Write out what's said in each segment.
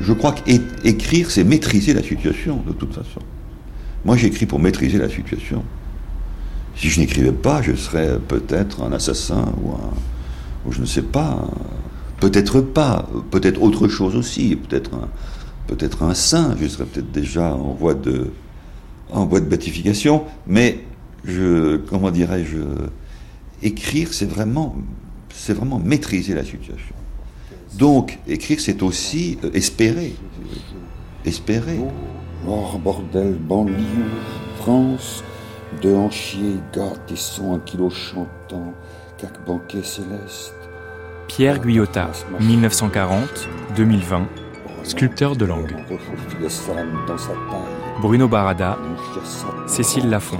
Je crois qu'écrire, c'est maîtriser la situation, de toute façon. Moi, j'écris pour maîtriser la situation. Si je n'écrivais pas, je serais peut-être un assassin ou je ne sais pas, peut-être pas, peut-être autre chose aussi, peut-être un saint, je serais peut-être déjà en voie de béatification, mais comment dirais-je, écrire, c'est vraiment maîtriser la situation. Donc, écrire, c'est aussi espérer. Espérer. Noir, bordel, banlieue, France, deux hanchiers, gâte et son, un kilo chantant, cac banquet céleste. Pierre Guyotat, 1940-2020, sculpteur de langue. Bruno Barada, Cécile Lafont.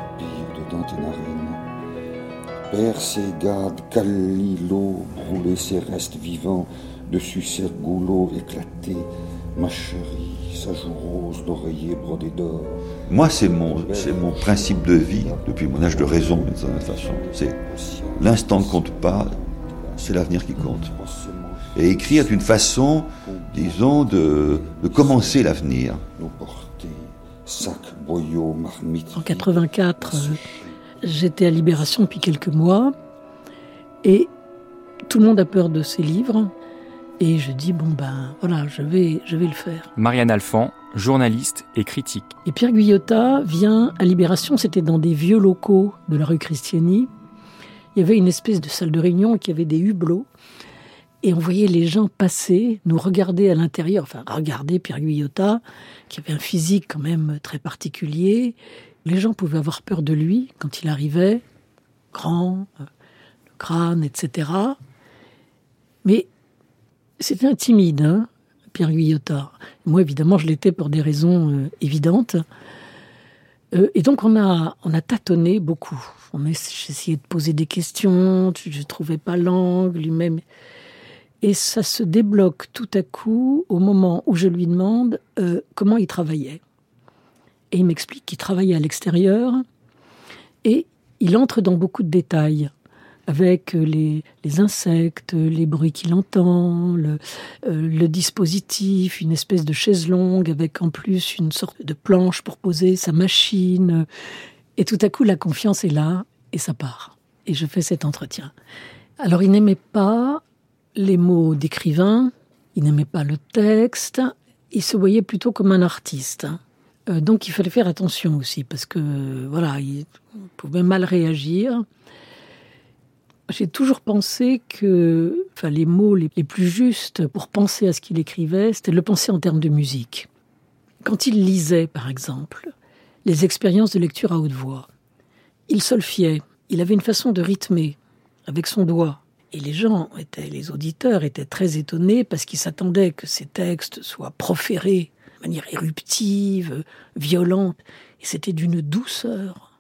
Père ses gades, cali l'eau, brûler ses restes vivants, dessus ses goulots éclatés, ma chérie, sa joue rose, l'oreiller brodé d'or. Moi, c'est mon principe de vie, depuis mon âge de raison, d'une certaine façon. C'est l'instant ne compte pas, c'est l'avenir qui compte. Et écrire est une façon, disons, de commencer l'avenir. En 84, j'étais à Libération depuis quelques mois et tout le monde a peur de ces livres. Et je dis, voilà, je vais le faire. Marianne Alphand, journaliste et critique. Et Pierre Guyotat vient à Libération, c'était dans des vieux locaux de la rue Christiani. Il y avait une espèce de salle de réunion qui avait des hublots. Et on voyait les gens passer, nous regarder à l'intérieur, regarder Pierre Guyotat, qui avait un physique quand même très particulier. Les gens pouvaient avoir peur de lui quand il arrivait, grand, le crâne, etc. Mais c'était un timide, Pierre Guyotat. Moi, évidemment, je l'étais pour des raisons évidentes. Et donc, on a tâtonné beaucoup. J'essayais de poser des questions, je ne trouvais pas l'angle lui-même. Et ça se débloque tout à coup au moment où je lui demande comment il travaillait. Et il m'explique qu'il travaillait à l'extérieur et il entre dans beaucoup de détails avec les insectes, les bruits qu'il entend, le dispositif, une espèce de chaise longue avec en plus une sorte de planche pour poser sa machine. Et tout à coup, la confiance est là et ça part. Et je fais cet entretien. Alors, il n'aimait pas les mots d'écrivain, il n'aimait pas le texte, il se voyait plutôt comme un artiste. Donc il fallait faire attention aussi, parce que il pouvait mal réagir. J'ai toujours pensé que les mots les plus justes pour penser à ce qu'il écrivait, c'était de le penser en termes de musique. Quand il lisait, par exemple, les expériences de lecture à haute voix, il solfiait, il avait une façon de rythmer avec son doigt. Et les auditeurs étaient très étonnés parce qu'ils s'attendaient que ces textes soient proférés de manière éruptive, violente. Et c'était d'une douceur.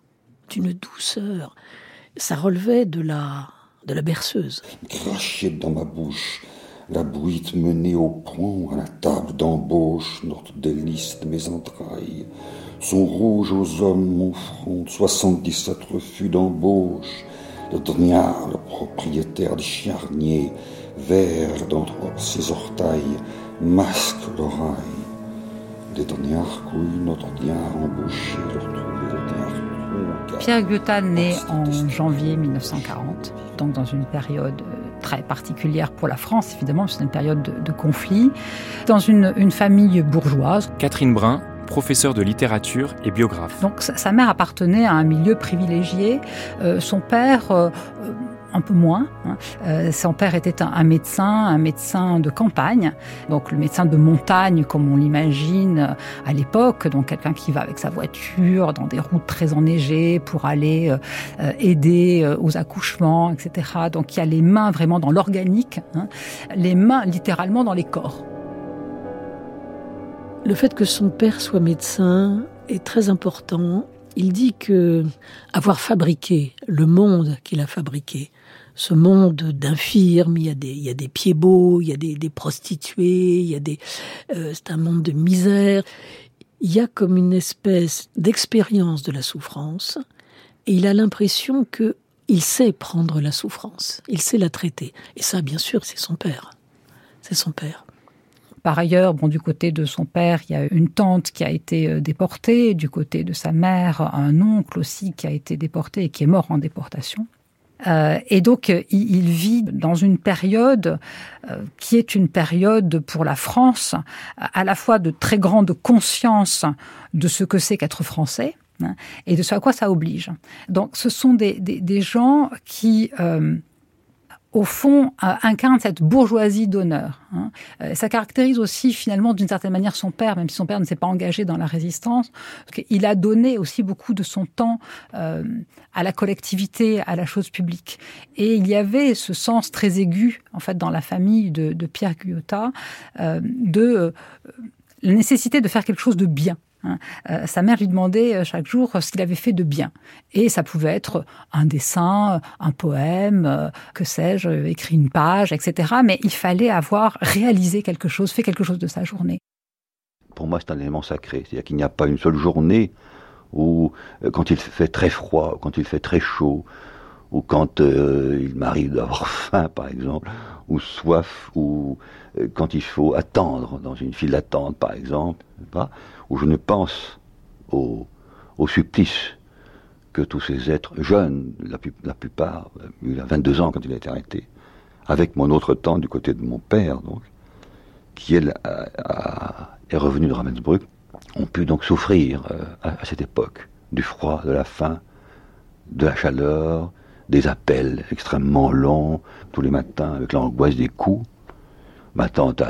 Ça relevait de la berceuse. Crachait dans ma bouche, la bouite menée au point, à la table d'embauche, notre délice de mes entrailles. Son rouge aux hommes, mon front, 77 refus d'embauche. Le Dognard, le propriétaire des charniers, vert d'entre ses orteils, masque l'oreille. Des Dognards couilles, notre Dognard embauché, le retrouver le Dognard. Pierre Guyotat naît en janvier 1940, donc dans une période très particulière pour la France, évidemment, c'est une période de conflit, dans une famille bourgeoise. Catherine Brun, professeur de littérature et biographe. Donc sa mère appartenait à un milieu privilégié, son père un peu moins. Son père était un médecin de campagne, donc le médecin de montagne comme on l'imagine à l'époque, donc quelqu'un qui va avec sa voiture dans des routes très enneigées pour aller aider aux accouchements, etc. Donc il y a les mains vraiment dans l'organique, les mains littéralement dans les corps. Le fait que son père soit médecin est très important. Il dit que avoir fabriqué le monde qu'il a fabriqué, ce monde d'infirmes, il y a des pieds-beaux, il y a des prostituées, c'est un monde de misère. Il y a comme une espèce d'expérience de la souffrance et il a l'impression qu'il sait prendre la souffrance, il sait la traiter. Et ça, bien sûr, c'est son père. C'est son père. Par ailleurs, du côté de son père, il y a une tante qui a été déportée. Du côté de sa mère, un oncle aussi qui a été déporté et qui est mort en déportation. Et donc, il vit dans une période qui est une période pour la France, à la fois de très grande conscience de ce que c'est qu'être français, et de ce à quoi ça oblige. Donc, ce sont des gens qui, au fond, incarne cette bourgeoisie d'honneur. Ça caractérise aussi, finalement, d'une certaine manière, son père, même si son père ne s'est pas engagé dans la résistance. Il a donné aussi beaucoup de son temps à la collectivité, à la chose publique. Et il y avait ce sens très aigu, en fait, dans la famille de Pierre Guyotat, de la nécessité de faire quelque chose de bien. Sa mère lui demandait chaque jour ce qu'il avait fait de bien. Et ça pouvait être un dessin, un poème, que sais-je, écrit une page, etc. Mais il fallait avoir réalisé quelque chose, fait quelque chose de sa journée. Pour moi, c'est un élément sacré. C'est-à-dire qu'il n'y a pas une seule journée où, quand il fait très froid, quand il fait très chaud, ou quand il m'arrive d'avoir faim, par exemple, ou soif, ou quand il faut attendre dans une file d'attente, par exemple, où je ne pense au supplice que tous ces êtres jeunes, la plupart, il a 22 ans quand il a été arrêté, avec mon autre tante du côté de mon père, donc, qui elle est revenue de Ravensbrück, ont pu donc souffrir à cette époque du froid, de la faim, de la chaleur, des appels extrêmement longs, tous les matins, avec l'angoisse des coups. Ma tante,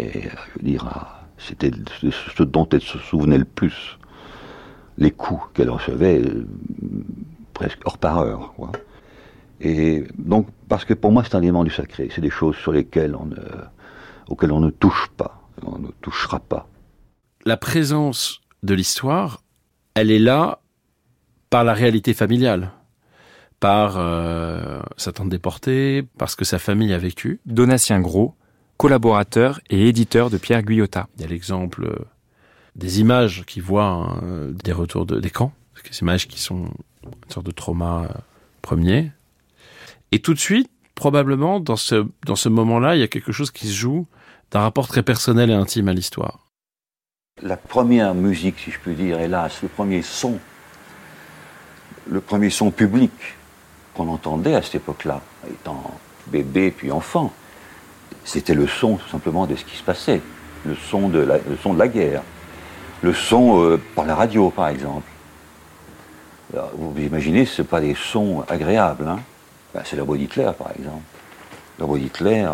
c'était ce dont elle se souvenait le plus. Les coups qu'elle recevait, presque heure par heure. Quoi. Et donc, parce que pour moi, c'est un élément du sacré. C'est des choses sur lesquelles auxquelles on ne touche pas, on ne touchera pas. La présence de l'histoire, elle est là par la réalité familiale. Par sa tante déportée, parce que sa famille a vécu. Donatien Gros, collaborateur et éditeur de Pierre Guyotat. Il y a l'exemple des images qui voient des retours des camps, ces images qui sont une sorte de trauma premier. Et tout de suite, probablement, dans ce moment-là, il y a quelque chose qui se joue d'un rapport très personnel et intime à l'histoire. La première musique, si je puis dire, hélas, le premier son public qu'on entendait à cette époque-là, étant bébé puis enfant, c'était le son tout simplement de ce qui se passait, le son de la guerre, le son par la radio par exemple. Alors, vous imaginez, ce n'est pas des sons agréables, hein. C'est la voix d'Hitler par exemple. La voix d'Hitler,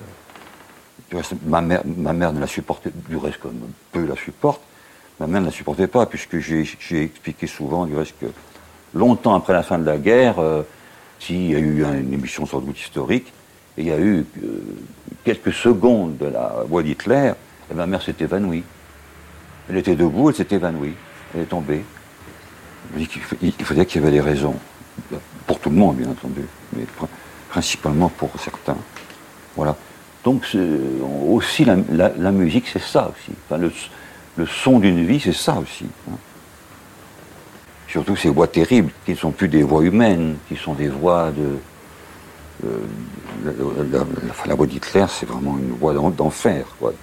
ma mère ne la supportait, du reste comme peu la supporte, ma mère ne la supportait pas puisque j'ai expliqué souvent du reste que longtemps après la fin de la guerre, s'il y a eu une émission sans doute historique, et il y a eu quelques secondes de la voix d'Hitler, et ma mère s'est évanouie. Elle était debout, elle s'est évanouie, elle est tombée. Il fallait qu'il y avait des raisons, pour tout le monde bien entendu, mais principalement pour certains. Voilà. Donc aussi la musique, c'est ça aussi. Enfin, le son d'une vie, c'est ça aussi. Hein. Surtout ces voix terribles, qui ne sont plus des voix humaines, qui sont des voix de... la voix d'Hitler, c'est vraiment une voix d'enfer, quoi.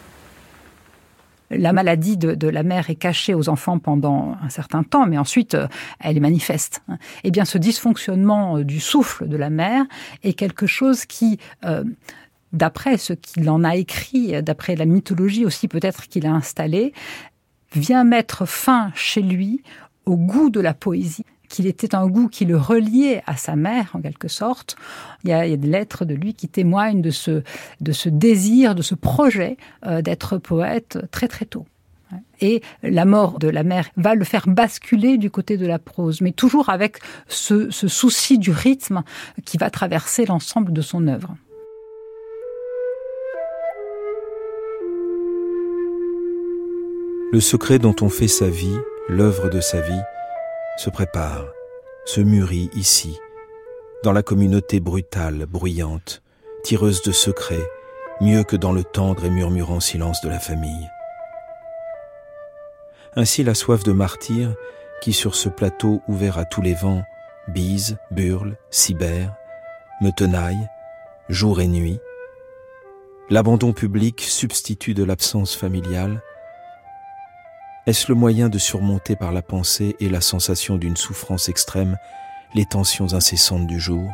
La maladie de la mère est cachée aux enfants pendant un certain temps, mais ensuite, elle est manifeste. Eh bien, ce dysfonctionnement du souffle de la mère est quelque chose qui... d'après ce qu'il en a écrit, d'après la mythologie aussi peut-être qu'il a installée, vient mettre fin chez lui au goût de la poésie, qu'il était un goût qui le reliait à sa mère, en quelque sorte. Il y a des lettres de lui qui témoignent de ce désir, de ce projet d'être poète très très tôt. Et la mort de la mère va le faire basculer du côté de la prose, mais toujours avec ce souci du rythme qui va traverser l'ensemble de son œuvre. Le secret dont on fait sa vie, l'œuvre de sa vie, se prépare, se mûrit ici, dans la communauté brutale, bruyante, tireuse de secrets, mieux que dans le tendre et murmurant silence de la famille. Ainsi la soif de martyr, qui sur ce plateau ouvert à tous les vents, bise, burle, cibère, me tenaille, jour et nuit, L'abandon public, substitut de l'absence familiale, est-ce le moyen de surmonter par la pensée et la sensation d'une souffrance extrême les tensions incessantes du jour?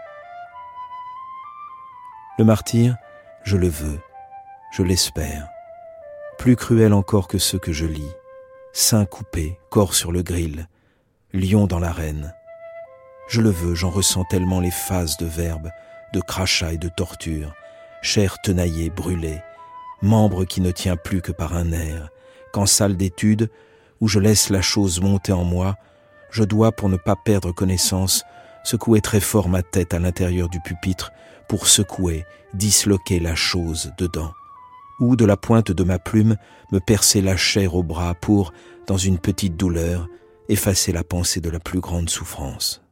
Le martyre, je le veux, je l'espère, plus cruel encore que ceux que je lis, sein coupé, corps sur le grill, lion dans l'arène. Je le veux, j'en ressens tellement les phases de verbes, de crachats et de torture, chair tenaillée, brûlée, membre qui ne tient plus que par un nerf, qu'en salle d'étude, où je laisse la chose monter en moi, je dois, pour ne pas perdre connaissance, secouer très fort ma tête à l'intérieur du pupitre pour secouer, disloquer la chose dedans, ou de la pointe de ma plume me percer la chair au bras pour, dans une petite douleur, effacer la pensée de la plus grande souffrance.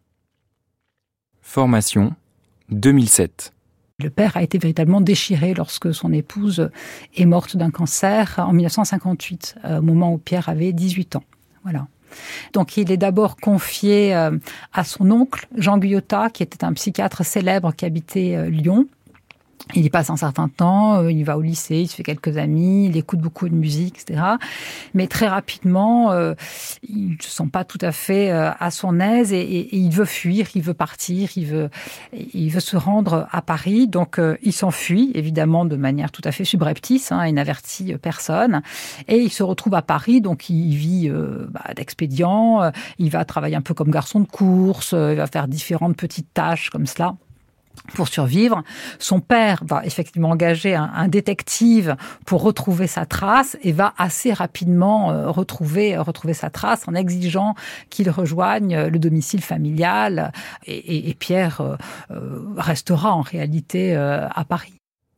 Formation 2007. Le père a été véritablement déchiré lorsque son épouse est morte d'un cancer en 1958, au moment où Pierre avait 18 ans. Voilà. Donc il est d'abord confié à son oncle, Jean Guyotat, qui était un psychiatre célèbre qui habitait Lyon. Il y passe un certain temps, il va au lycée, il se fait quelques amis, il écoute beaucoup de musique, etc. Mais très rapidement, il ne se sent pas tout à fait à son aise et il veut fuir, il veut partir, il veut se rendre à Paris. Donc il s'enfuit, évidemment, de manière tout à fait subreptice, il n'avertit personne. Et il se retrouve à Paris, donc il vit d'expédients, il va travailler un peu comme garçon de course, il va faire différentes petites tâches comme cela pour survivre. Son père va effectivement engager un détective pour retrouver sa trace et va assez rapidement retrouver sa trace en exigeant qu'il rejoigne le domicile familial et Pierre restera en réalité à Paris.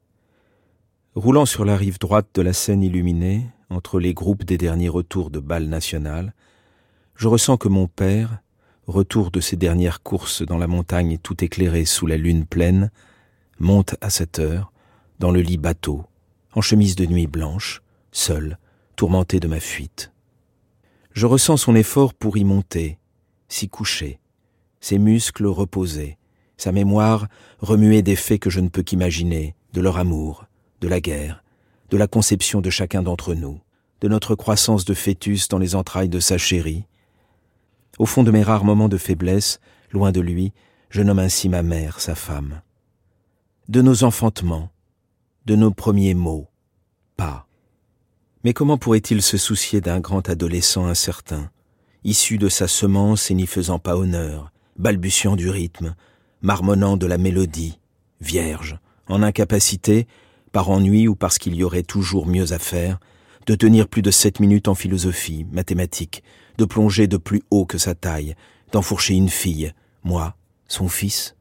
Roulant sur la rive droite de la Seine illuminée, entre les groupes des derniers retours de bal national, je ressens que mon père, retour de ses dernières courses dans la montagne tout éclairée sous la lune pleine, monte à 7 heures, dans le lit bateau, en chemise de nuit blanche, seul, tourmenté de ma fuite. Je ressens son effort pour y monter, s'y coucher, ses muscles reposés, sa mémoire remuée des faits que je ne peux qu'imaginer, de leur amour, de la guerre, de la conception de chacun d'entre nous, de notre croissance de fœtus dans les entrailles de sa chérie. Au fond de mes rares moments de faiblesse, loin de lui, je nomme ainsi ma mère, sa femme. De nos enfantements, de nos premiers mots, pas. Mais comment pourrait-il se soucier d'un grand adolescent incertain, issu de sa semence et n'y faisant pas honneur, balbutiant du rythme, marmonnant de la mélodie, vierge, en incapacité, par ennui ou parce qu'il y aurait toujours mieux à faire, de tenir plus de 7 minutes en philosophie, mathématiques, de plonger de plus haut que sa taille, d'enfourcher une fille, moi, son fils.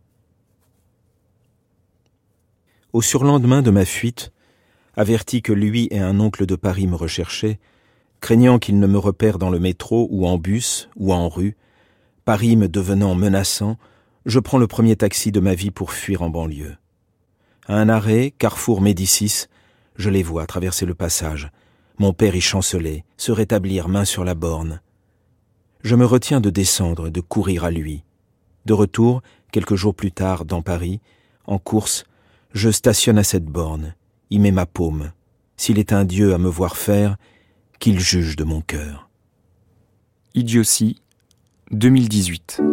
Au surlendemain de ma fuite, averti que lui et un oncle de Paris me recherchaient, craignant qu'ils ne me repèrent dans le métro ou en bus ou en rue, Paris me devenant menaçant, je prends le premier taxi de ma vie pour fuir en banlieue. À un arrêt, carrefour Médicis, je les vois traverser le passage, mon père y chanceler, se rétablir main sur la borne. Je me retiens de descendre et de courir à lui. De retour, quelques jours plus tard, dans Paris, en course, je stationne à cette borne, y mets ma paume. S'il est un Dieu à me voir faire, qu'il juge de mon cœur. Idiotie, 2018.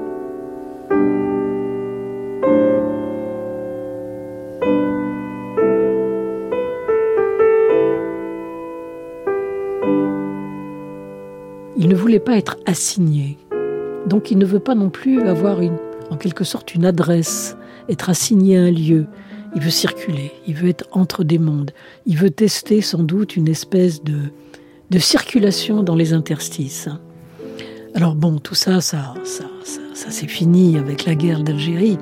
Il ne voulait pas être assigné. Donc il ne veut pas non plus avoir en quelque sorte une adresse, être assigné à un lieu. Il veut circuler, il veut être entre des mondes. Il veut tester sans doute une espèce de circulation dans les interstices. Alors bon, tout ça c'est fini avec la guerre d'Algérie.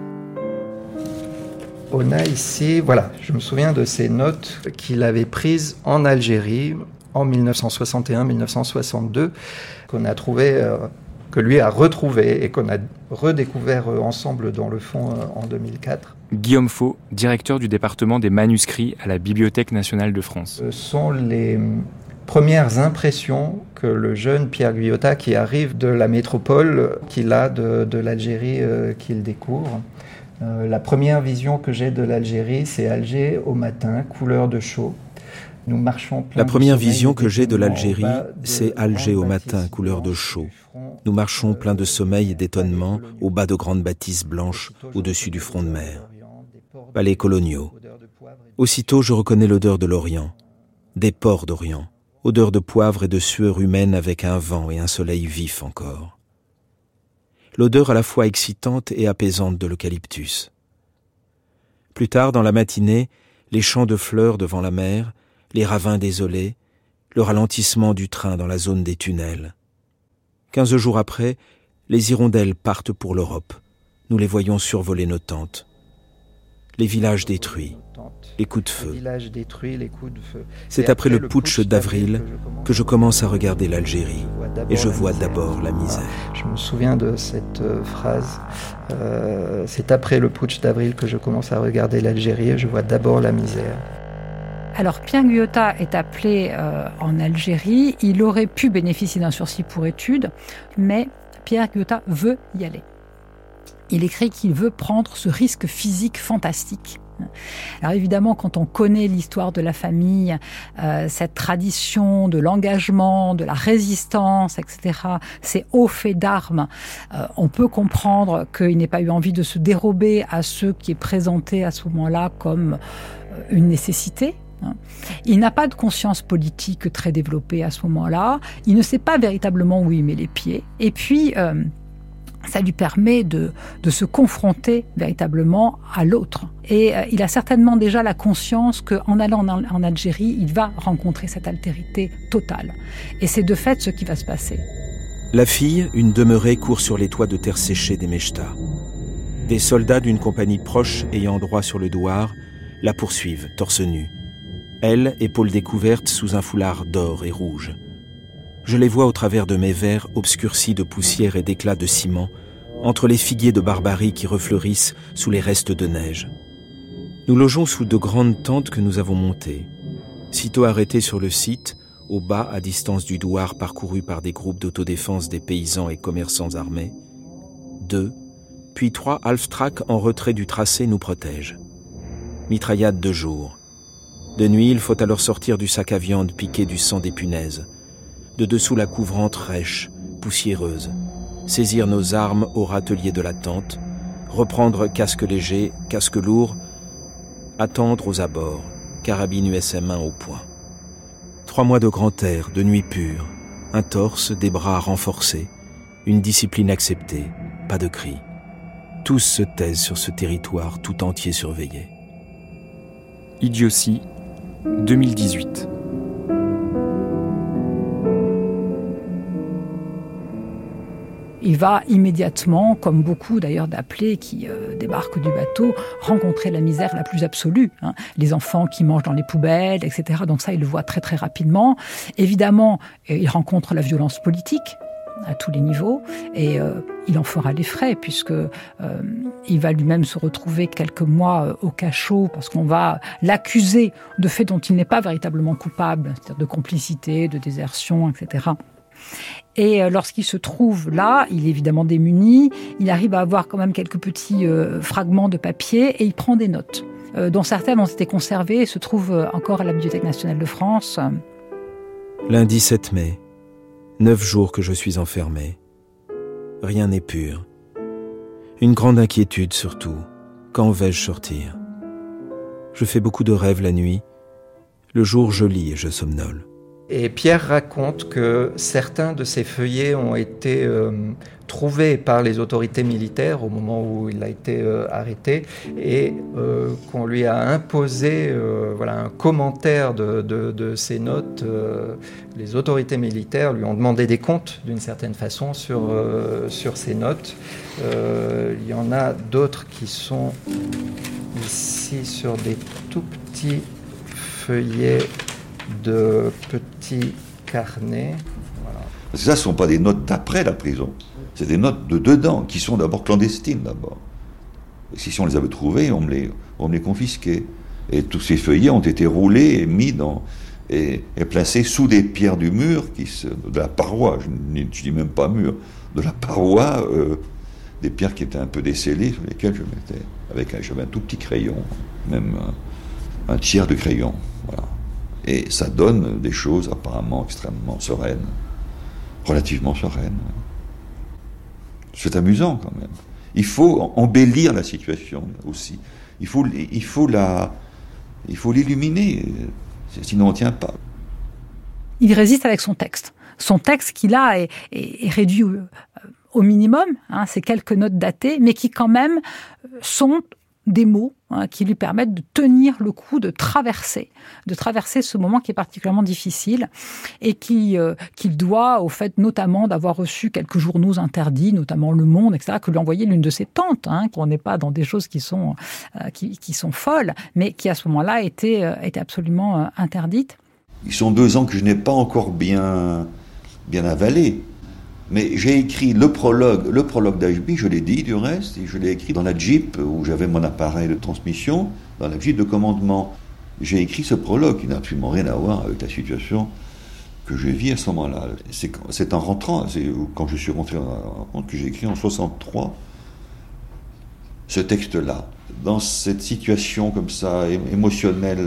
On a ici, voilà, je me souviens de ces notes qu'il avait prises en Algérie en 1961-1962, qu'on a trouvé, que lui a retrouvé et qu'on a redécouvert ensemble dans le fond en 2004. Guillaume Faux, directeur du département des manuscrits à la Bibliothèque nationale de France. Ce sont les premières impressions que le jeune Pierre Guyotat, qui arrive de la métropole, qu'il a de l'Algérie qu'il découvre. La première vision que j'ai de l'Algérie, c'est Alger au matin, couleur de chaud. Nous marchons plein La première de sommeil, vision que j'ai de l'Algérie, au bas de c'est Alger au matin, couleur de chaud. Nous marchons plein de sommeil et d'étonnement au bas de grandes bâtisses blanches au-dessus du front de mer. Palais coloniaux. Aussitôt, je reconnais l'odeur de l'Orient, des ports d'Orient, odeur de poivre et de sueur humaine avec un vent et un soleil vif encore. L'odeur à la fois excitante et apaisante de l'eucalyptus. Plus tard, dans la matinée, les champs de fleurs devant la mer, les ravins désolés, le ralentissement du train dans la zone des tunnels. 15 jours après, les hirondelles partent pour l'Europe. Nous les voyons survoler nos tentes. Les villages détruits, les coups de feu. C'est après le putsch d'avril que je commence à regarder l'Algérie et je vois d'abord la misère. Je me souviens de cette phrase. C'est après le putsch d'avril que je commence à regarder l'Algérie et je vois d'abord la misère. Alors Pierre Guyota est appelé en Algérie. Il aurait pu bénéficier d'un sursis pour études, mais Pierre Guyota veut y aller. Il écrit qu'il veut prendre ce risque physique fantastique. Alors évidemment, quand on connaît l'histoire de la famille, cette tradition de l'engagement, de la résistance, etc., ces hauts faits d'armes, on peut comprendre qu'il n'ait pas eu envie de se dérober à ce qui est présenté à ce moment-là comme une nécessité. Il n'a pas de conscience politique très développée à ce moment-là. Il ne sait pas véritablement où il met les pieds. Et puis, ça lui permet de se confronter véritablement à l'autre. Et il a certainement déjà la conscience qu'en allant en Algérie, il va rencontrer cette altérité totale. Et c'est de fait ce qui va se passer. La fille, une demeurée, court sur les toits de terre séchée des Mechta. Des soldats d'une compagnie proche ayant droit sur le douar la poursuivent, torse nu. Elle, épaules découvertes sous un foulard d'or et rouge. Je les vois au travers de mes verres obscurcis de poussière et d'éclats de ciment, entre les figuiers de barbarie qui refleurissent sous les restes de neige. Nous logeons sous de grandes tentes que nous avons montées. Sitôt arrêtés sur le site, au bas, à distance du douar parcouru par des groupes d'autodéfense des paysans et commerçants armés, 2, puis 3 half-tracks en retrait du tracé nous protègent. Mitraillade de jour. De nuit, il faut alors sortir du sac à viande piqué du sang des punaises. De dessous la couvrante rêche, poussiéreuse. Saisir nos armes au râtelier de la tente. Reprendre casque léger, casque lourd. Attendre aux abords, carabine USM1 au poing. 3 mois de grand air, de nuit pure. Un torse, des bras renforcés. Une discipline acceptée, pas de cris. Tous se taisent sur ce territoire tout entier surveillé. Idiotie, 2018. Il va immédiatement, comme beaucoup d'ailleurs d'appelés qui débarquent du bateau, rencontrer la misère la plus absolue. Les enfants qui mangent dans les poubelles, etc. Donc ça, il le voit très très rapidement. Évidemment, il rencontre la violence politique à tous les niveaux et il en fera les frais puisque il va lui-même se retrouver quelques mois au cachot parce qu'on va l'accuser de faits dont il n'est pas véritablement coupable, c'est-à-dire de complicité, de désertion, etc. Et lorsqu'il se trouve là, il est évidemment démuni, il arrive à avoir quand même quelques petits fragments de papier et il prend des notes, dont certaines ont été conservées et se trouvent encore à la Bibliothèque nationale de France. Lundi 7 mai, 9 jours que je suis enfermé. Rien n'est pur. Une grande inquiétude surtout. Quand vais-je sortir ? Je fais beaucoup de rêves la nuit. Le jour, je lis et je somnole. Et Pierre raconte que certains de ces feuillets ont été trouvés par les autorités militaires au moment où il a été arrêté et qu'on lui a imposé un commentaire de ces notes. Les autorités militaires lui ont demandé des comptes d'une certaine façon sur ces notes. Il y en a d'autres qui sont ici sur des tout petits feuillets de petits carnets. Voilà. Parce que ça, ce ne sont pas des notes d'après la prison. C'est des notes de dedans, qui sont d'abord clandestines d'abord. Et si on les avait trouvées, on me les confisquait. Et tous ces feuillets ont été roulés et mis et placés sous des pierres du mur, de la paroi, je ne dis même pas mur, de la paroi des pierres qui étaient un peu décellées, sur lesquelles je mettais, j'avais un tout petit crayon, même un tiers de crayon, voilà. Et ça donne des choses apparemment extrêmement sereines, relativement sereines. C'est amusant quand même. Il faut embellir la situation aussi. Il faut l'illuminer, sinon on ne tient pas. Il résiste avec son texte. Son texte qui là est réduit au minimum, hein, c'est quelques notes datées, mais qui quand même sont des mots qui lui permettent de tenir le coup, de traverser ce moment qui est particulièrement difficile et qu'il doit au fait notamment d'avoir reçu quelques journaux interdits, notamment Le Monde, etc., que lui envoyait l'une de ses tantes, qu'on n'est pas dans des choses qui sont folles, mais qui à ce moment-là étaient absolument interdites. Ils sont 2 ans que je n'ai pas encore bien avalé. Mais j'ai écrit le prologue d'Ashby, je l'ai dit du reste, et je l'ai écrit dans la Jeep où j'avais mon appareil de transmission, dans la Jeep de commandement. J'ai écrit ce prologue qui n'a absolument rien à voir avec la situation que je vis à ce moment-là. C'est en rentrant, c'est quand je suis rentré en compte que j'ai écrit en 63 ce texte-là. Dans cette situation comme ça, émotionnelle,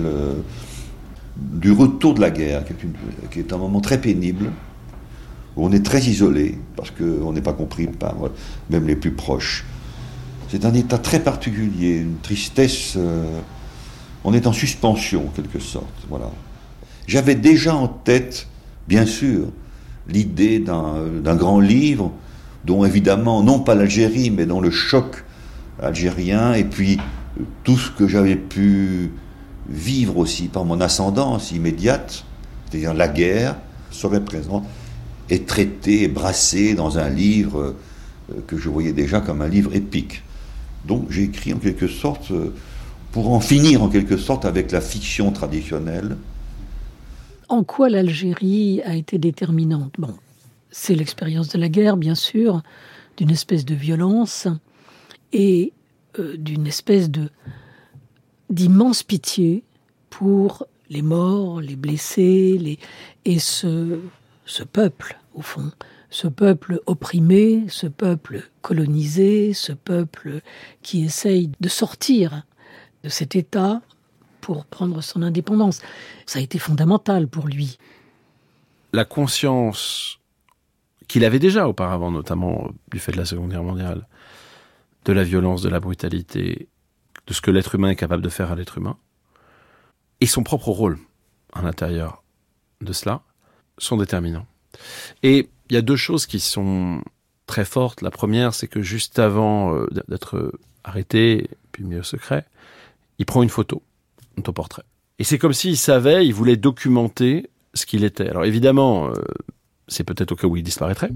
du retour de la guerre, qui est un moment très pénible, où on est très isolé, parce qu'on n'est pas compris par même les plus proches. C'est un état très particulier, une tristesse, on est en suspension, en quelque sorte. Voilà. J'avais déjà en tête, bien sûr, l'idée d'un grand livre, dont évidemment, non pas l'Algérie, mais dont le choc algérien, et puis tout ce que j'avais pu vivre aussi par mon ascendance immédiate, c'est-à-dire la guerre, serait présent, et traité et brassé dans un livre que je voyais déjà comme un livre épique. Donc j'ai écrit en quelque sorte, pour en finir en quelque sorte avec la fiction traditionnelle. En quoi l'Algérie a été déterminante ? Bon, c'est l'expérience de la guerre, bien sûr, d'une espèce de violence et d'une espèce d'immense pitié pour les morts, les blessés, et ce peuple, au fond, ce peuple opprimé, ce peuple colonisé, ce peuple qui essaye de sortir de cet état pour prendre son indépendance. Ça a été fondamental pour lui. La conscience qu'il avait déjà auparavant, notamment du fait de la Seconde Guerre mondiale, de la violence, de la brutalité, de ce que l'être humain est capable de faire à l'être humain, et son propre rôle à l'intérieur de cela, sont déterminants. Et il y a 2 choses qui sont très fortes. La première, c'est que juste avant d'être arrêté, puis mis au secret, il prend une photo, un autoportrait. Et c'est comme s'il savait, il voulait documenter ce qu'il était. Alors évidemment, c'est peut-être au cas où il disparaîtrait,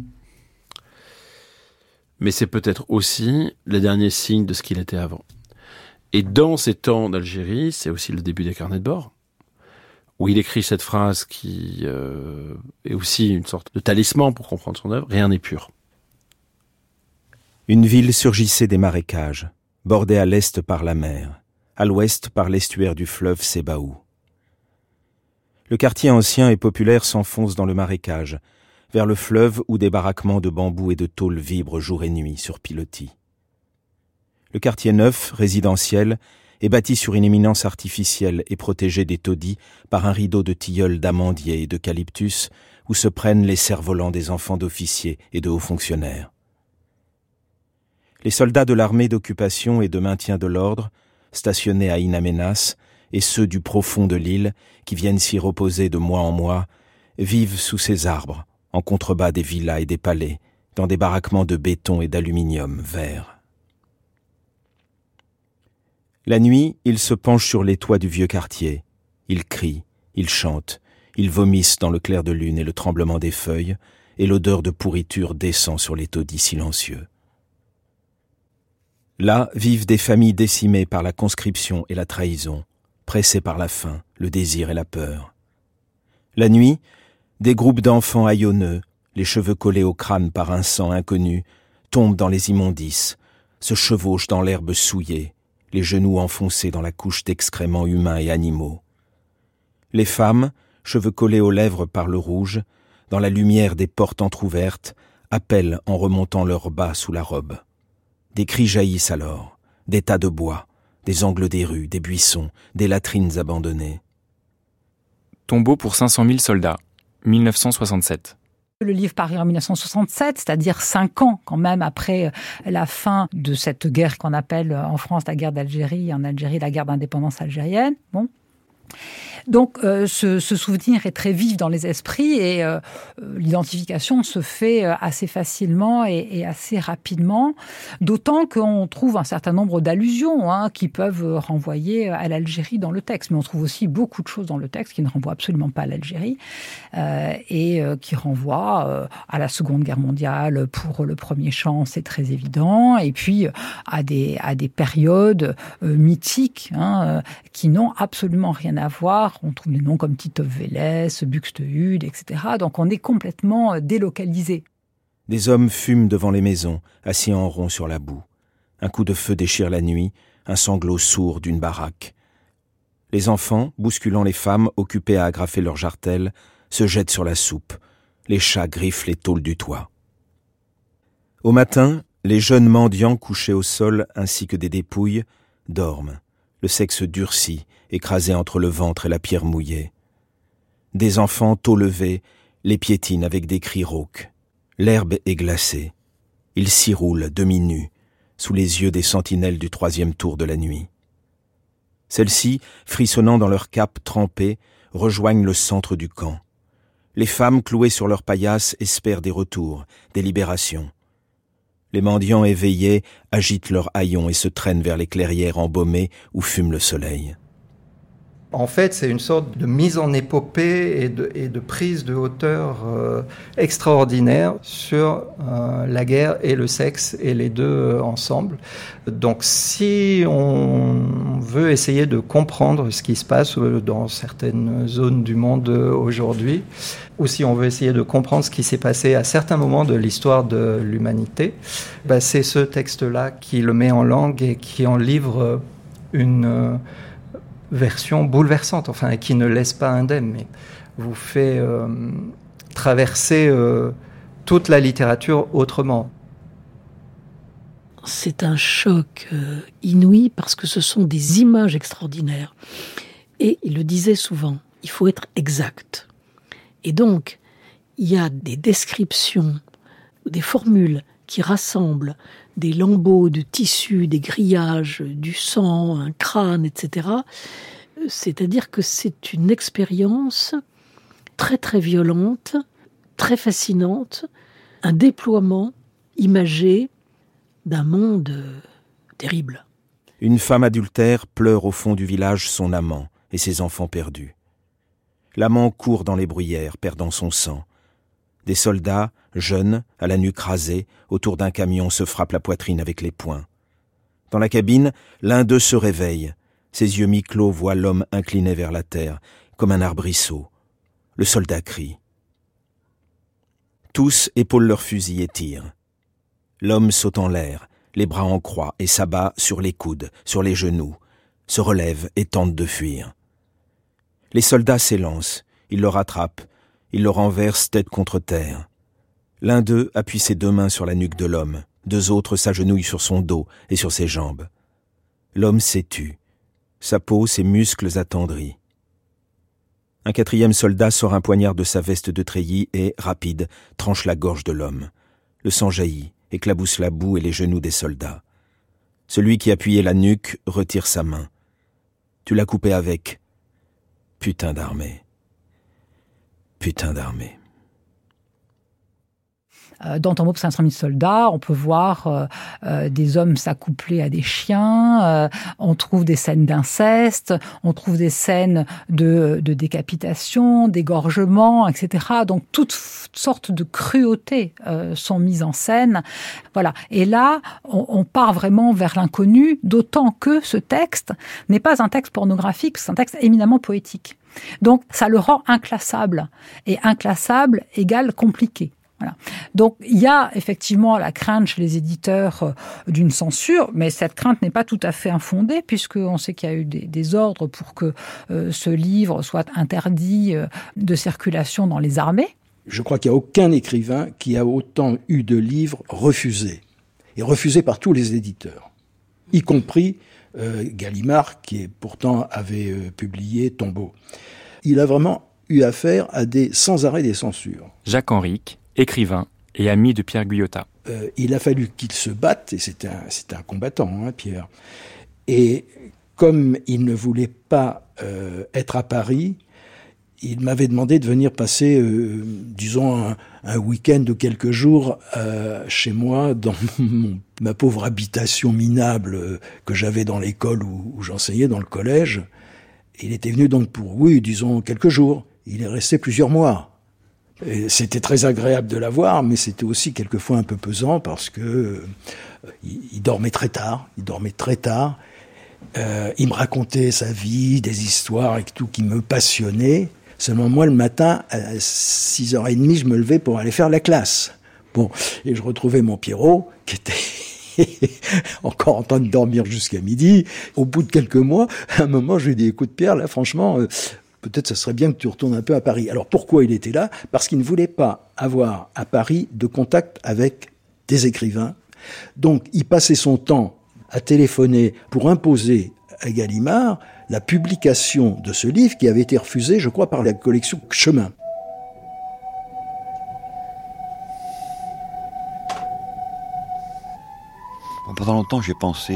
mais c'est peut-être aussi les derniers signes de ce qu'il était avant. Et dans ces temps d'Algérie, c'est aussi le début des carnets de bord, où il écrit cette phrase qui est aussi une sorte de talisman pour comprendre son œuvre, « Rien n'est pur ». Une ville surgissait des marécages, bordée à l'est par la mer, à l'ouest par l'estuaire du fleuve Sébaou. Le quartier ancien et populaire s'enfonce dans le marécage, vers le fleuve où des baraquements de bambous et de tôle vibrent jour et nuit sur pilotis. Le quartier neuf, résidentiel, est bâti sur une éminence artificielle et protégé des taudis par un rideau de tilleuls d'amandiers et d'eucalyptus où se prennent les cerfs-volants des enfants d'officiers et de hauts fonctionnaires. Les soldats de l'armée d'occupation et de maintien de l'ordre, stationnés à In Amenas, et ceux du profond de l'île, qui viennent s'y reposer de mois en mois, vivent sous ces arbres, en contrebas des villas et des palais, dans des baraquements de béton et d'aluminium vert. La nuit, ils se penchent sur les toits du vieux quartier. Ils crient, ils chantent, ils vomissent dans le clair de lune et le tremblement des feuilles, et l'odeur de pourriture descend sur les taudis silencieux. Là vivent des familles décimées par la conscription et la trahison, pressées par la faim, le désir et la peur. La nuit, des groupes d'enfants haillonneux, les cheveux collés au crâne par un sang inconnu, tombent dans les immondices, se chevauchent dans l'herbe souillée, les genoux enfoncés dans la couche d'excréments humains et animaux. Les femmes, cheveux collés aux lèvres par le rouge, dans la lumière des portes entr'ouvertes, appellent en remontant leurs bas sous la robe. Des cris jaillissent alors, des tas de bois, des angles des rues, des buissons, des latrines abandonnées. Tombeau pour 500 000 soldats, 1967. Le livre paraît en 1967, c'est-à-dire 5 ans quand même après la fin de cette guerre qu'on appelle en France la guerre d'Algérie, en Algérie la guerre d'indépendance algérienne. Bon. Donc ce souvenir est très vif dans les esprits et l'identification se fait assez facilement et assez rapidement, d'autant qu'on trouve un certain nombre d'allusions qui peuvent renvoyer à l'Algérie dans le texte. Mais on trouve aussi beaucoup de choses dans le texte qui ne renvoient absolument pas à l'Algérie et qui renvoient à la Seconde Guerre mondiale pour le premier chant, c'est très évident, et puis à des périodes mythiques qui n'ont absolument rien à voir. On trouve des noms comme Titov Vélez, Buxtehude, etc. Donc on est complètement délocalisé. Des hommes fument devant les maisons, assis en rond sur la boue. Un coup de feu déchire la nuit, un sanglot sourd d'une baraque. Les enfants, bousculant les femmes occupées à agrafer leurs jartelles, se jettent sur la soupe. Les chats griffent les tôles du toit. Au matin, les jeunes mendiants couchés au sol ainsi que des dépouilles dorment. Le sexe durci, écrasé entre le ventre et la pierre mouillée. Des enfants tôt levés les piétinent avec des cris rauques. L'herbe est glacée. Ils s'y roulent, demi-nus, sous les yeux des sentinelles du 3e tour de la nuit. Celles-ci, frissonnant dans leurs capes trempées, rejoignent le centre du camp. Les femmes clouées sur leurs paillasses espèrent des retours, des libérations. Les mendiants éveillés agitent leurs haillons et se traînent vers les clairières embaumées où fume le soleil. En fait, c'est une sorte de mise en épopée et de prise de hauteur extraordinaire sur la guerre et le sexe, et les deux ensemble. Donc si on veut essayer de comprendre ce qui se passe dans certaines zones du monde aujourd'hui, ou si on veut essayer de comprendre ce qui s'est passé à certains moments de l'histoire de l'humanité, c'est ce texte-là qui le met en langue et qui en livre une version bouleversante, enfin qui ne laisse pas indemne, mais vous fait traverser toute la littérature autrement. C'est un choc inouï parce que ce sont des images extraordinaires. Et il le disait souvent, il faut être exact. Et donc, il y a des descriptions, des formules qui rassemblent des lambeaux de tissu, des grillages, du sang, un crâne, etc. C'est-à-dire que c'est une expérience très très violente, très fascinante, un déploiement imagé d'un monde terrible. Une femme adultère pleure au fond du village son amant et ses enfants perdus. L'amant court dans les bruyères, perdant son sang. Des soldats, jeunes, à la nuque rasée, autour d'un camion se frappent la poitrine avec les poings. Dans la cabine, l'un d'eux se réveille. Ses yeux mi-clos voient l'homme incliné vers la terre, comme un arbrisseau. Le soldat crie. Tous épaulent leurs fusils et tirent. L'homme saute en l'air, les bras en croix, et s'abat sur les coudes, sur les genoux, se relève et tente de fuir. Les soldats s'élancent, ils le rattrapent, ils le renversent tête contre terre. L'un d'eux appuie ses 2 mains sur la nuque de l'homme, 2 autres s'agenouillent sur son dos et sur ses jambes. L'homme s'étue, sa peau, ses muscles attendris. Un 4e soldat sort un poignard de sa veste de treillis et, rapide, tranche la gorge de l'homme. Le sang jaillit, éclabousse la boue et les genoux des soldats. Celui qui appuyait la nuque retire sa main. Tu l'as coupé avec. Putain d'armée. Putain d'armée. Dans Tombeau pour 500 000 soldats, on peut voir des hommes s'accoupler à des chiens, on trouve des scènes d'inceste, on trouve des scènes de décapitation, d'égorgement, etc. Donc toutes sortes de cruautés sont mises en scène. Voilà. Et là, on part vraiment vers l'inconnu, d'autant que ce texte n'est pas un texte pornographique, c'est un texte éminemment poétique. Donc ça le rend inclassable. Et inclassable égale compliqué. Voilà. Donc, il y a effectivement la crainte chez les éditeurs d'une censure, mais cette crainte n'est pas tout à fait infondée, puisqu'on sait qu'il y a eu des ordres pour que ce livre soit interdit de circulation dans les armées. Je crois qu'il n'y a aucun écrivain qui a autant eu de livres refusés. est refusé par tous les éditeurs, y compris Gallimard, qui pourtant avait publié Tombeau. Il a vraiment eu affaire à sans arrêt des censures. Jacques Henrique, écrivain et ami de Pierre Guyota. Il a fallu qu'il se batte, et c'était un combattant, hein, Pierre. Et comme il ne voulait pas être à Paris, il m'avait demandé de venir passer, disons, un week-end de quelques jours chez moi, dans ma pauvre habitation minable que j'avais dans l'école où j'enseignais, dans le collège. Il était venu donc pour, disons, quelques jours. Il est resté plusieurs mois. Et c'était très agréable de la voir, mais c'était aussi quelquefois un peu pesant parce que il dormait très tard. Il me racontait sa vie, des histoires et tout qui me passionnaient. Seulement moi, le matin, à 6h30, je me levais pour aller faire la classe. Bon, et je retrouvais mon Pierrot, qui était encore en train de dormir jusqu'à midi. Au bout de quelques mois, à un moment, je lui ai dit, écoute Pierre, là, franchement, peut-être ça serait bien que tu retournes un peu à Paris. Alors pourquoi il était là ? Parce qu'il ne voulait pas avoir à Paris de contact avec des écrivains. Donc, il passait son temps à téléphoner pour imposer à Gallimard la publication de ce livre qui avait été refusé, je crois, par la collection Chemin. Pendant longtemps, j'ai pensé,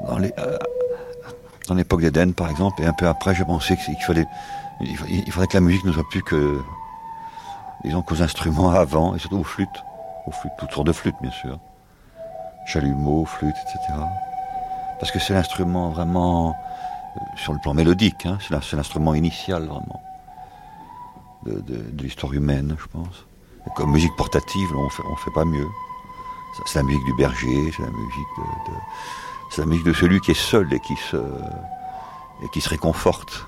dans l'époque d'Éden, par exemple, et un peu après, j'ai pensé qu'il faudrait que la musique ne soit plus que, disons, qu'aux instruments à vent, et surtout aux flûtes, toutes sortes de flûtes, bien sûr. Chalumeaux, flûtes, etc. Parce que c'est l'instrument vraiment, sur le plan mélodique, hein, c'est l'instrument initial, vraiment, de l'histoire humaine, je pense. Et comme musique portative, là, on fait pas mieux. C'est la musique du berger, c'est la musique de celui qui est seul et qui se réconforte.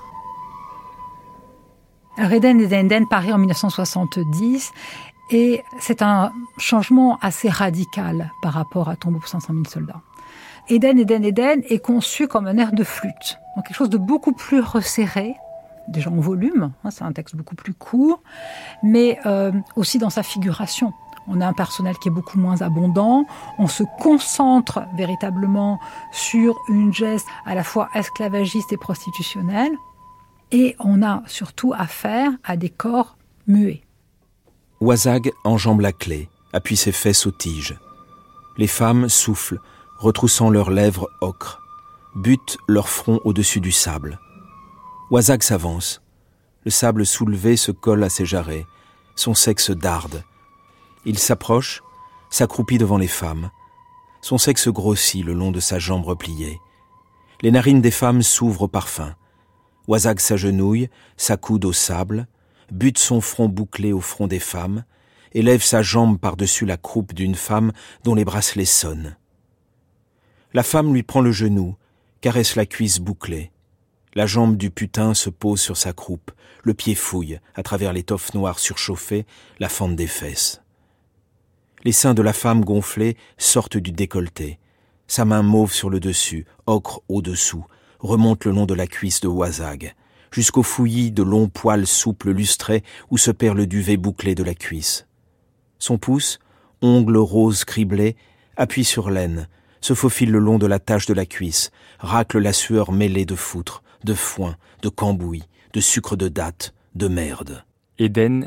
Alors Eden paraît en 1970 et c'est un changement assez radical par rapport à Tombeau pour 500 000 soldats. Eden est conçu comme un air de flûte, donc quelque chose de beaucoup plus resserré, déjà en volume, hein, c'est un texte beaucoup plus court, mais aussi dans sa figuration. On a un personnel qui est beaucoup moins abondant, on se concentre véritablement sur une geste à la fois esclavagiste et prostitutionnelle, et on a surtout affaire à des corps muets. Wazag enjambe la clé, appuie ses fesses aux tiges. Les femmes soufflent, retroussant leurs lèvres ocre, butent leur front au-dessus du sable. Wazag s'avance. Le sable soulevé se colle à ses jarrets, son sexe darde. Il s'approche, s'accroupit devant les femmes. Son sexe grossit le long de sa jambe repliée. Les narines des femmes s'ouvrent au parfum. Wazag s'agenouille, s'accoude au sable, bute son front bouclé au front des femmes, élève sa jambe par-dessus la croupe d'une femme dont les bracelets sonnent. La femme lui prend le genou, caresse la cuisse bouclée. La jambe du putain se pose sur sa croupe, le pied fouille, à travers l'étoffe noire surchauffée, la fente des fesses. Les seins de la femme gonflés sortent du décolleté. Sa main mauve sur le dessus, ocre au-dessous, remonte le long de la cuisse de Wazag, jusqu'au fouillis de longs poils souples lustrés où se perd le duvet bouclé de la cuisse. Son pouce, ongle rose criblé, appuie sur l'aine, se faufile le long de la tache de la cuisse, racle la sueur mêlée de foutre, de foin, de cambouis, de sucre de datte, de merde. Eden,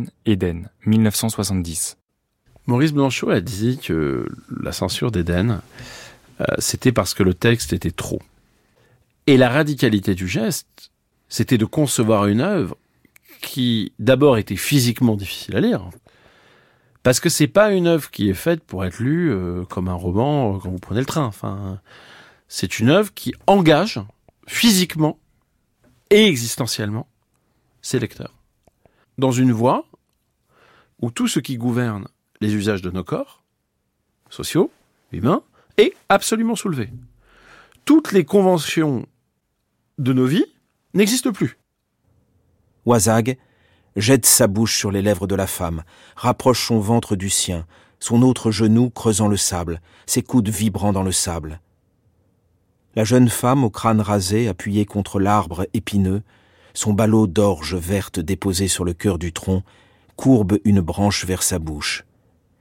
1970. Maurice Blanchot a dit que la censure d'Éden, c'était parce que le texte était trop. Et la radicalité du geste, c'était de concevoir une œuvre qui, d'abord, était physiquement difficile à lire. Parce que c'est pas une œuvre qui est faite pour être lue comme un roman quand vous prenez le train. Enfin, c'est une œuvre qui engage physiquement et existentiellement ses lecteurs. Dans une voie où tout ce qui gouverne les usages de nos corps, sociaux, humains, est absolument soulevé. Toutes les conventions de nos vies n'existent plus. Wazag jette sa bouche sur les lèvres de la femme, rapproche son ventre du sien, son autre genou creusant le sable, ses coudes vibrant dans le sable. La jeune femme au crâne rasé, appuyée contre l'arbre épineux, son ballot d'orge verte déposé sur le cœur du tronc, courbe une branche vers sa bouche.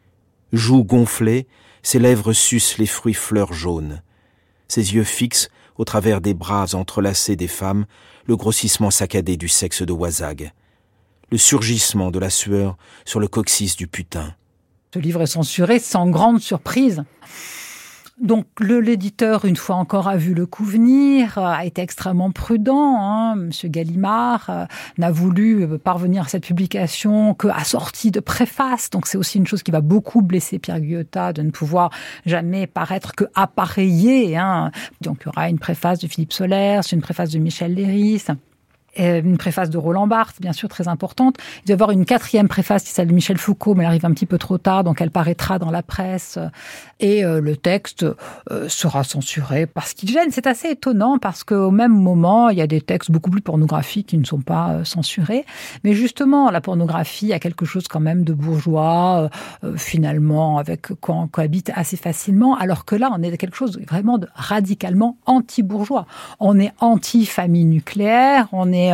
Joues gonflées, ses lèvres sucent les fruits fleurs jaunes. Ses yeux fixent, au travers des bras entrelacés des femmes, le grossissement saccadé du sexe de Wazag. Le surgissement de la sueur sur le coccyx du putain. Ce livre est censuré sans grande surprise. Donc l'éditeur, une fois encore, a vu le coup venir, a été extrêmement prudent. Monsieur Gallimard n'a voulu parvenir à cette publication qu'assortie de préface. Donc c'est aussi une chose qui va beaucoup blesser Pierre Guyotat, de ne pouvoir jamais paraître que appareillé. Donc il y aura une préface de Philippe Solers, une préface de Michel Léris, une préface de Roland Barthes, bien sûr, très importante. Il doit y avoir une 4e préface, qui est celle de Michel Foucault, mais elle arrive un petit peu trop tard, donc elle paraîtra dans la presse. Et le texte sera censuré parce qu'il gêne. C'est assez étonnant, parce qu'au même moment, il y a des textes beaucoup plus pornographiques qui ne sont pas censurés. Mais justement, la pornographie a quelque chose quand même de bourgeois, finalement, avec quoi on cohabite assez facilement, alors que là, on est dans quelque chose vraiment de radicalement anti-bourgeois. On est anti-famille nucléaire, on est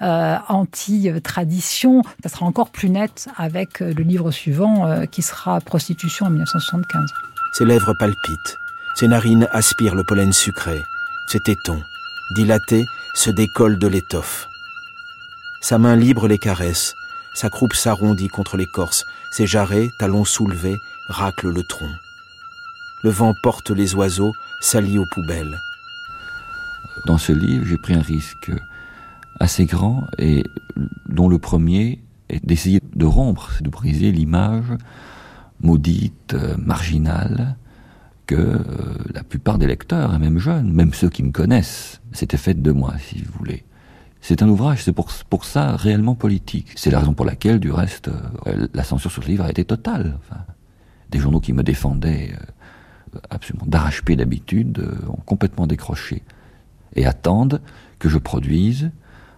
anti-tradition. Ça sera encore plus net avec le livre suivant qui sera Prostitution en 1975. Ses lèvres palpitent, ses narines aspirent le pollen sucré, ses tétons, dilatés, se décollent de l'étoffe. Sa main libre les caresse, sa croupe s'arrondit contre l'écorce, ses jarrets, talons soulevés, raclent le tronc. Le vent porte les oiseaux, salis aux poubelles. Dans ce livre, j'ai pris un risque assez grand, et dont le premier est d'essayer de rompre, de briser l'image maudite, marginale, que la plupart des lecteurs, et même jeunes, même ceux qui me connaissent, s'étaient faits de moi, si vous voulez. C'est un ouvrage, c'est pour ça réellement politique. C'est la raison pour laquelle, du reste, la censure sur ce livre a été totale. Enfin, des journaux qui me défendaient absolument d'arrache-pied d'habitude ont complètement décroché et attendent que je produise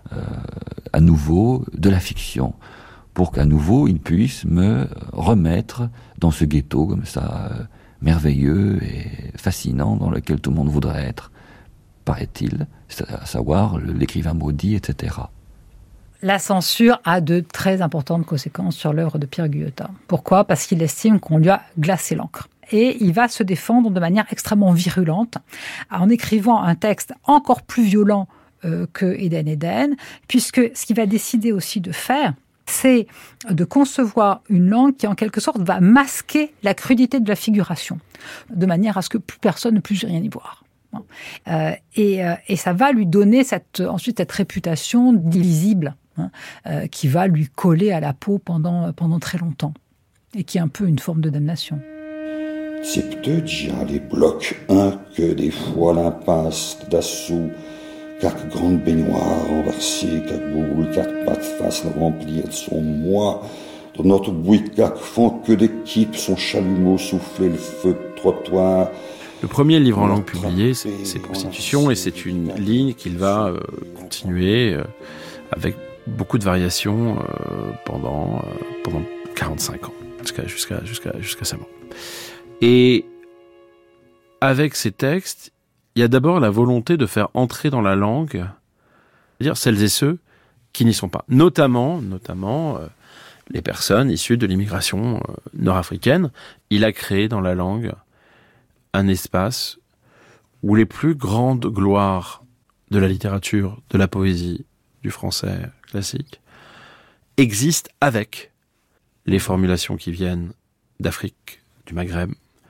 à nouveau de la fiction, pour qu'à nouveau ils puissent me remettre dans ce ghetto comme ça merveilleux et fascinant dans lequel tout le monde voudrait être, paraît-il, à savoir l'écrivain maudit, etc. La censure a de très importantes conséquences sur l'œuvre de Pierre Guyotat. Pourquoi ? Parce qu'il estime qu'on lui a glacé l'encre. Et il va se défendre de manière extrêmement virulente en écrivant un texte encore plus violent que Eden Eden, puisque ce qu'il va décider aussi de faire, c'est de concevoir une langue qui, en quelque sorte, va masquer la crudité de la figuration, de manière à ce que plus personne ne puisse rien y voir. Et ça va lui donner ensuite cette réputation d'illisible, qui va lui coller à la peau pendant très longtemps, et qui est un peu une forme de damnation. C'est peut-être déjà les blocs 1 que des fois l'impasse d'assaut, quelques grandes baignoires renversées, quelques boules, quelques pas de face remplir de son moi, dans notre bouicac font que d'équipes, son chalumeau souffler le feu de trottoir. Le premier livre en langue publié, c'est Prostitution, et c'est une ligne qu'il va continuer avec beaucoup de variations pendant 45 ans, jusqu'à sa mort. Et avec ces textes, il y a d'abord la volonté de faire entrer dans la langue, c'est-à-dire celles et ceux qui n'y sont pas, notamment les personnes issues de l'immigration nord-africaine. Il a créé dans la langue un espace où les plus grandes gloires de la littérature, de la poésie, du français classique existent avec les formulations qui viennent d'Afrique, du Maghreb,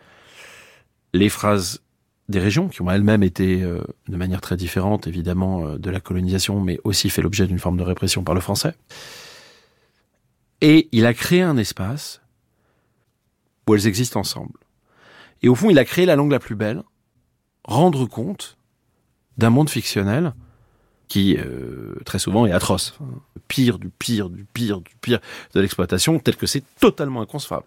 les phrases des régions qui ont elles-mêmes été, de manière très différente, évidemment, de la colonisation, mais aussi fait l'objet d'une forme de répression par le français. Et il a créé un espace où elles existent ensemble. Et au fond, il a créé la langue la plus belle, rendre compte d'un monde fictionnel qui, très souvent, est atroce. Le pire du pire du pire du pire de l'exploitation, tel que c'est totalement inconcevable.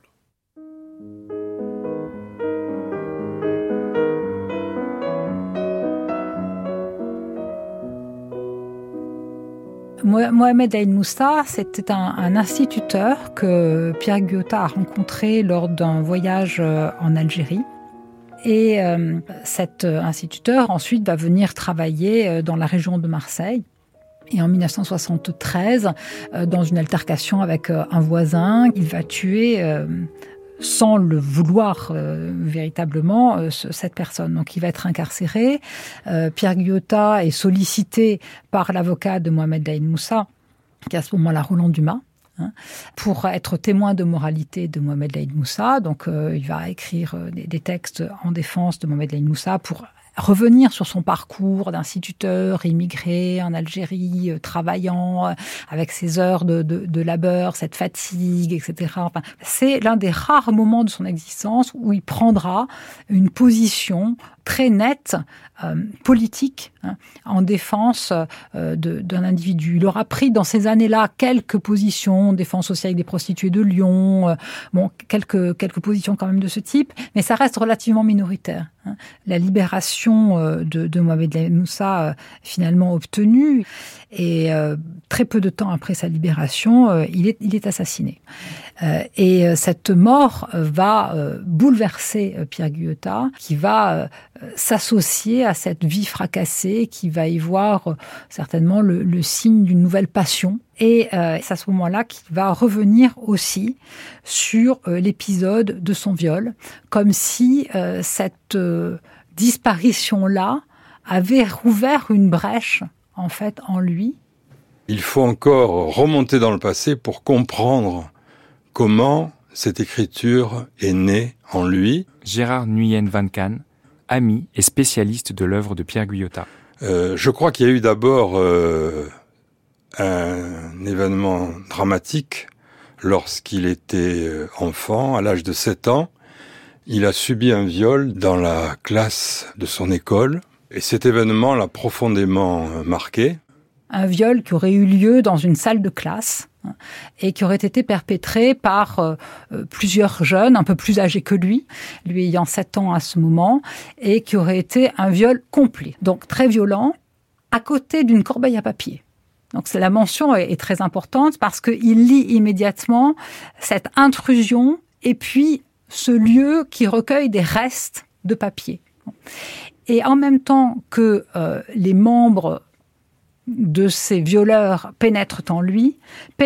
Mohamed Aïn Moussa, c'était un instituteur que Pierre Guyotat a rencontré lors d'un voyage en Algérie. Et cet instituteur, ensuite, va venir travailler dans la région de Marseille. Et en 1973, dans une altercation avec un voisin, il va tuer sans le vouloir véritablement, cette personne. Donc il va être incarcéré. Pierre Guyotat est sollicité par l'avocat de Mohamed Laïd Moussa, qui est à ce moment-là Roland Dumas, pour être témoin de moralité de Mohamed Laïd Moussa. Donc il va écrire des textes en défense de Mohamed Laïd Moussa pour revenir sur son parcours d'instituteur immigré en Algérie, travaillant avec ses heures de labeur, cette fatigue, etc. Enfin, c'est l'un des rares moments de son existence où il prendra une position très nette, politique, en défense d'un individu. Il aura pris dans ces années-là quelques positions, défense aussi avec des prostituées de Lyon, quelques positions quand même de ce type, mais ça reste relativement minoritaire. La libération de Mohamed Laïd Moussa finalement obtenue, et très peu de temps après sa libération, il est assassiné. Et cette mort va bouleverser Pierre Guyotat, qui va s'associer à cette vie fracassée, qui va y voir certainement le signe d'une nouvelle passion. Et c'est à ce moment-là qu'il va revenir aussi sur l'épisode de son viol, comme si cette disparition-là avait rouvert une brèche, en fait, en lui. Il faut encore remonter dans le passé pour comprendre comment cette écriture est née en lui. Gérard Nguyen Van Can, ami et spécialiste de l'œuvre de Pierre Guyotat. Je crois qu'il y a eu d'abord un événement dramatique lorsqu'il était enfant, à l'âge de 7 ans. Il a subi un viol dans la classe de son école et cet événement l'a profondément marqué. Un viol qui aurait eu lieu dans une salle de classe et qui aurait été perpétré par plusieurs jeunes un peu plus âgés que lui ayant 7 ans à ce moment, et qui aurait été un viol complet, donc très violent, à côté d'une corbeille à papier. Donc la mention est très importante parce qu'il lit immédiatement cette intrusion et puis ce lieu qui recueille des restes de papier. Et en même temps que les membres de ces violeurs pénètrent en lui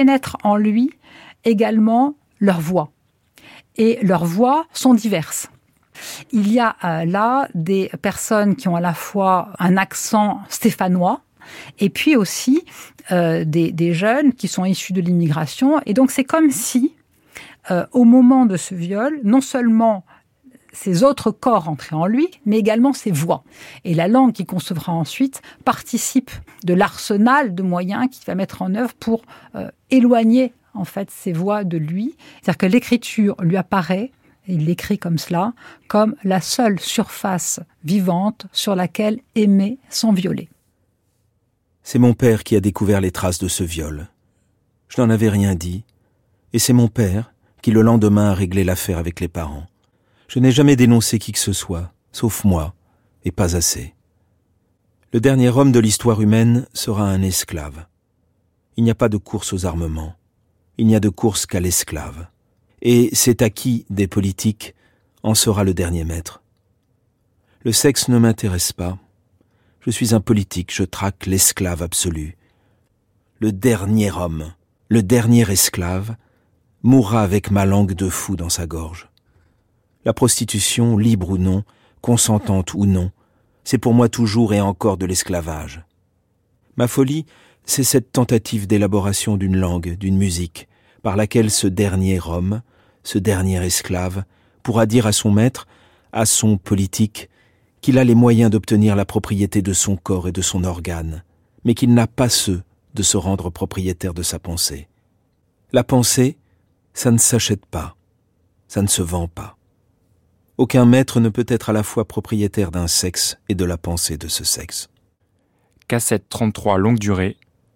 également leur voix. Et leurs voix sont diverses. Il y a là des personnes qui ont à la fois un accent stéphanois, et puis aussi des jeunes qui sont issus de l'immigration. Et donc c'est comme si, au moment de ce viol, non seulement ses autres corps entraient en lui, mais également ses voix. Et la langue qu'il concevra ensuite participe de l'arsenal de moyens qu'il va mettre en œuvre pour éloigner en fait ces voix de lui. C'est-à-dire que l'écriture lui apparaît, et il l'écrit comme cela, comme la seule surface vivante sur laquelle aimer sans violer. C'est mon père qui a découvert les traces de ce viol. Je n'en avais rien dit, et c'est mon père qui le lendemain a réglé l'affaire avec les parents. Je n'ai jamais dénoncé qui que ce soit, sauf moi, et pas assez. Le dernier homme de l'histoire humaine sera un esclave. Il n'y a pas de course aux armements. Il n'y a de course qu'à l'esclave. Et c'est à qui des politiques en sera le dernier maître. Le sexe ne m'intéresse pas. Je suis un politique, je traque l'esclave absolu. Le dernier homme, le dernier esclave, mourra avec ma langue de fou dans sa gorge. La prostitution, libre ou non, consentante ou non, c'est pour moi toujours et encore de l'esclavage. Ma folie, c'est cette tentative d'élaboration d'une langue, d'une musique, par laquelle ce dernier homme, ce dernier esclave, pourra dire à son maître, à son politique, qu'il a les moyens d'obtenir la propriété de son corps et de son organe, mais qu'il n'a pas ceux de se rendre propriétaire de sa pensée. La pensée, ça ne s'achète pas, ça ne se vend pas. Aucun maître ne peut être à la fois propriétaire d'un sexe et de la pensée de ce sexe. Cassette 33 longue durée,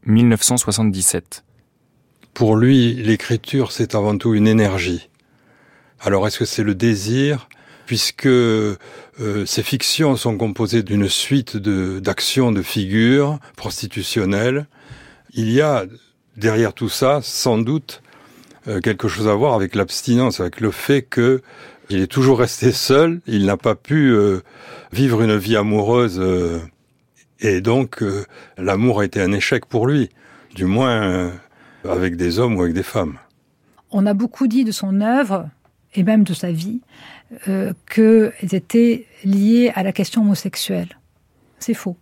1977. Pour lui, l'écriture, c'est avant tout une énergie. Alors, est-ce que c'est le désir ? Puisque ces fictions sont composées d'une suite d'actions, de figures prostitutionnelles, il y a derrière tout ça, sans doute, quelque chose à voir avec l'abstinence, avec le fait que il est toujours resté seul, il n'a pas pu vivre une vie amoureuse, et donc l'amour a été un échec pour lui, du moins avec des hommes ou avec des femmes. On a beaucoup dit de son œuvre, et même de sa vie, qu'elles étaient liées à la question homosexuelle. C'est faux.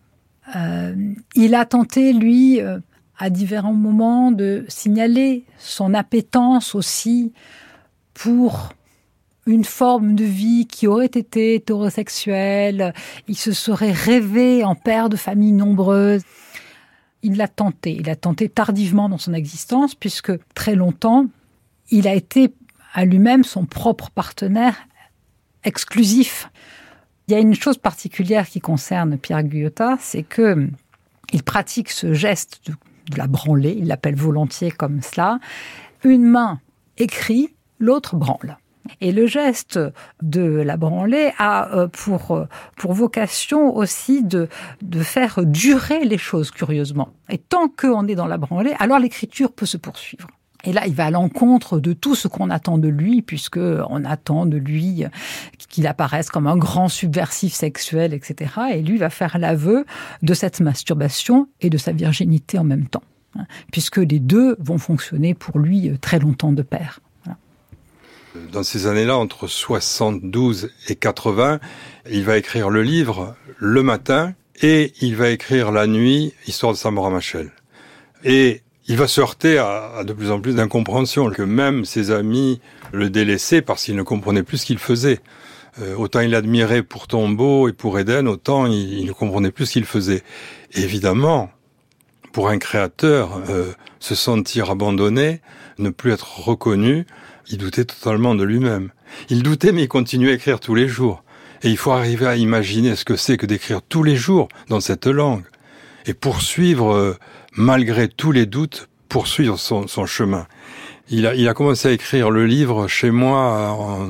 Il a tenté, lui, à différents moments, de signaler son appétence aussi pour une forme de vie qui aurait été hétérosexuelle. Il se serait rêvé en père de famille nombreuse. Il l'a tenté. Il a tenté tardivement dans son existence, puisque très longtemps, il a été à lui-même son propre partenaire exclusif. Il y a une chose particulière qui concerne Pierre Guyota, c'est que il pratique ce geste de la branlée, il l'appelle volontiers comme cela. Une main écrit, l'autre branle. Et le geste de la branlée a pour vocation aussi de faire durer les choses, curieusement. Et tant qu'on est dans la branlée, alors l'écriture peut se poursuivre. Et là, il va à l'encontre de tout ce qu'on attend de lui, puisqu'on attend de lui qu'il apparaisse comme un grand subversif sexuel, etc. Et lui va faire l'aveu de cette masturbation et de sa virginité en même temps, puisque les deux vont fonctionner pour lui très longtemps de pair. Voilà. Dans ces années-là, entre 72 et 80, il va écrire le livre le matin et il va écrire la nuit, Histoire de Samora Machel. Et il va se heurter à de plus en plus d'incompréhension, que même ses amis le délaissaient parce qu'ils ne comprenaient plus ce qu'il faisait. Autant il admirait pour Tombeau et pour Éden, autant il ne comprenait plus ce qu'il faisait. Et évidemment, pour un créateur, se sentir abandonné, ne plus être reconnu, il doutait totalement de lui-même. Il doutait, mais il continuait à écrire tous les jours. Et il faut arriver à imaginer ce que c'est que d'écrire tous les jours dans cette langue. Et poursuivre, malgré tous les doutes, poursuivre son chemin. Il a commencé à écrire le livre chez moi en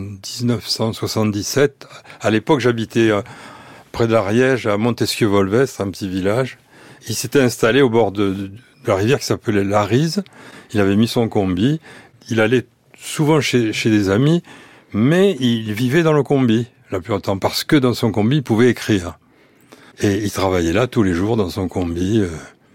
1977. À l'époque, j'habitais près de l'Ariège, à Montesquieu-Volvestre, un petit village. Il s'était installé au bord de la rivière qui s'appelait l'Arise. Il avait mis son combi. Il allait souvent chez des amis, mais il vivait dans le combi la plupart du temps, parce que dans son combi, il pouvait écrire. Et il travaillait là tous les jours dans son combi.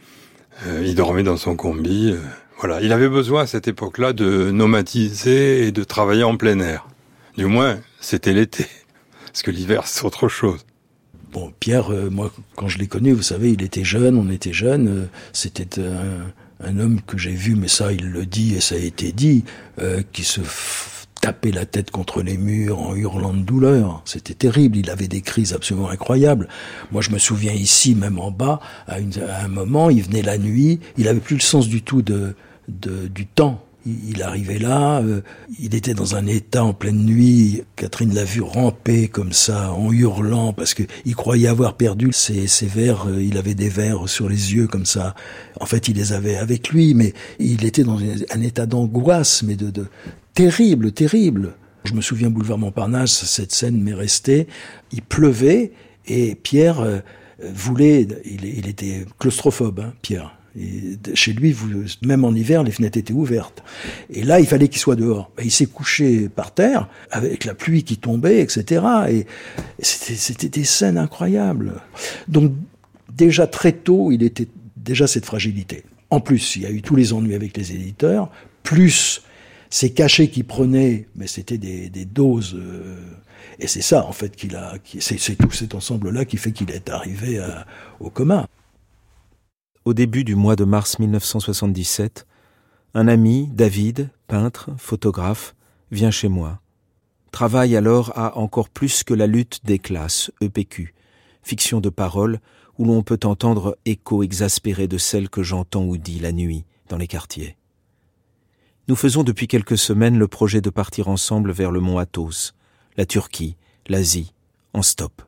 Il dormait dans son combi. Voilà, il avait besoin à cette époque-là de nomadiser et de travailler en plein air. Du moins, c'était l'été, parce que l'hiver, c'est autre chose. Bon, Pierre, moi, quand je l'ai connu, vous savez, il était jeune, on était jeunes. C'était un homme que j'ai vu, mais ça, il le dit et ça a été dit, qui se tapait la tête contre les murs en hurlant de douleur. C'était terrible, il avait des crises absolument incroyables. Moi, je me souviens ici, même en bas, à un moment, il venait la nuit, il avait plus le sens du tout du temps. Il arrivait là, il était dans un état en pleine nuit. Catherine l'a vu ramper comme ça, en hurlant, parce que il croyait avoir perdu ses verres. Il avait des verres sur les yeux comme ça. En fait, il les avait avec lui, mais il était dans un état d'angoisse, mais de terrible, terrible. Je me souviens, boulevard Montparnasse, cette scène m'est restée. Il pleuvait et Pierre voulait. Il était claustrophobe, hein, Pierre. Et chez lui, même en hiver, les fenêtres étaient ouvertes. Et là, il fallait qu'il soit dehors. Il s'est couché par terre, avec la pluie qui tombait, etc. Et c'était des scènes incroyables. Donc, déjà très tôt, il était déjà cette fragilité. En plus, il y a eu tous les ennuis avec les éditeurs, plus ces cachets qu'il prenait, mais c'était des doses... et c'est ça, en fait, c'est tout cet ensemble-là qui fait qu'il est arrivé au coma. Au début du mois de mars 1977, un ami, David, peintre, photographe, vient chez moi. Travaille alors à Encore plus que la lutte des classes, EPQ, fiction de parole où l'on peut entendre écho exaspéré de celle que j'entends ou dis la nuit dans les quartiers. Nous faisons depuis quelques semaines le projet de partir ensemble vers le mont Athos, la Turquie, l'Asie, en stop.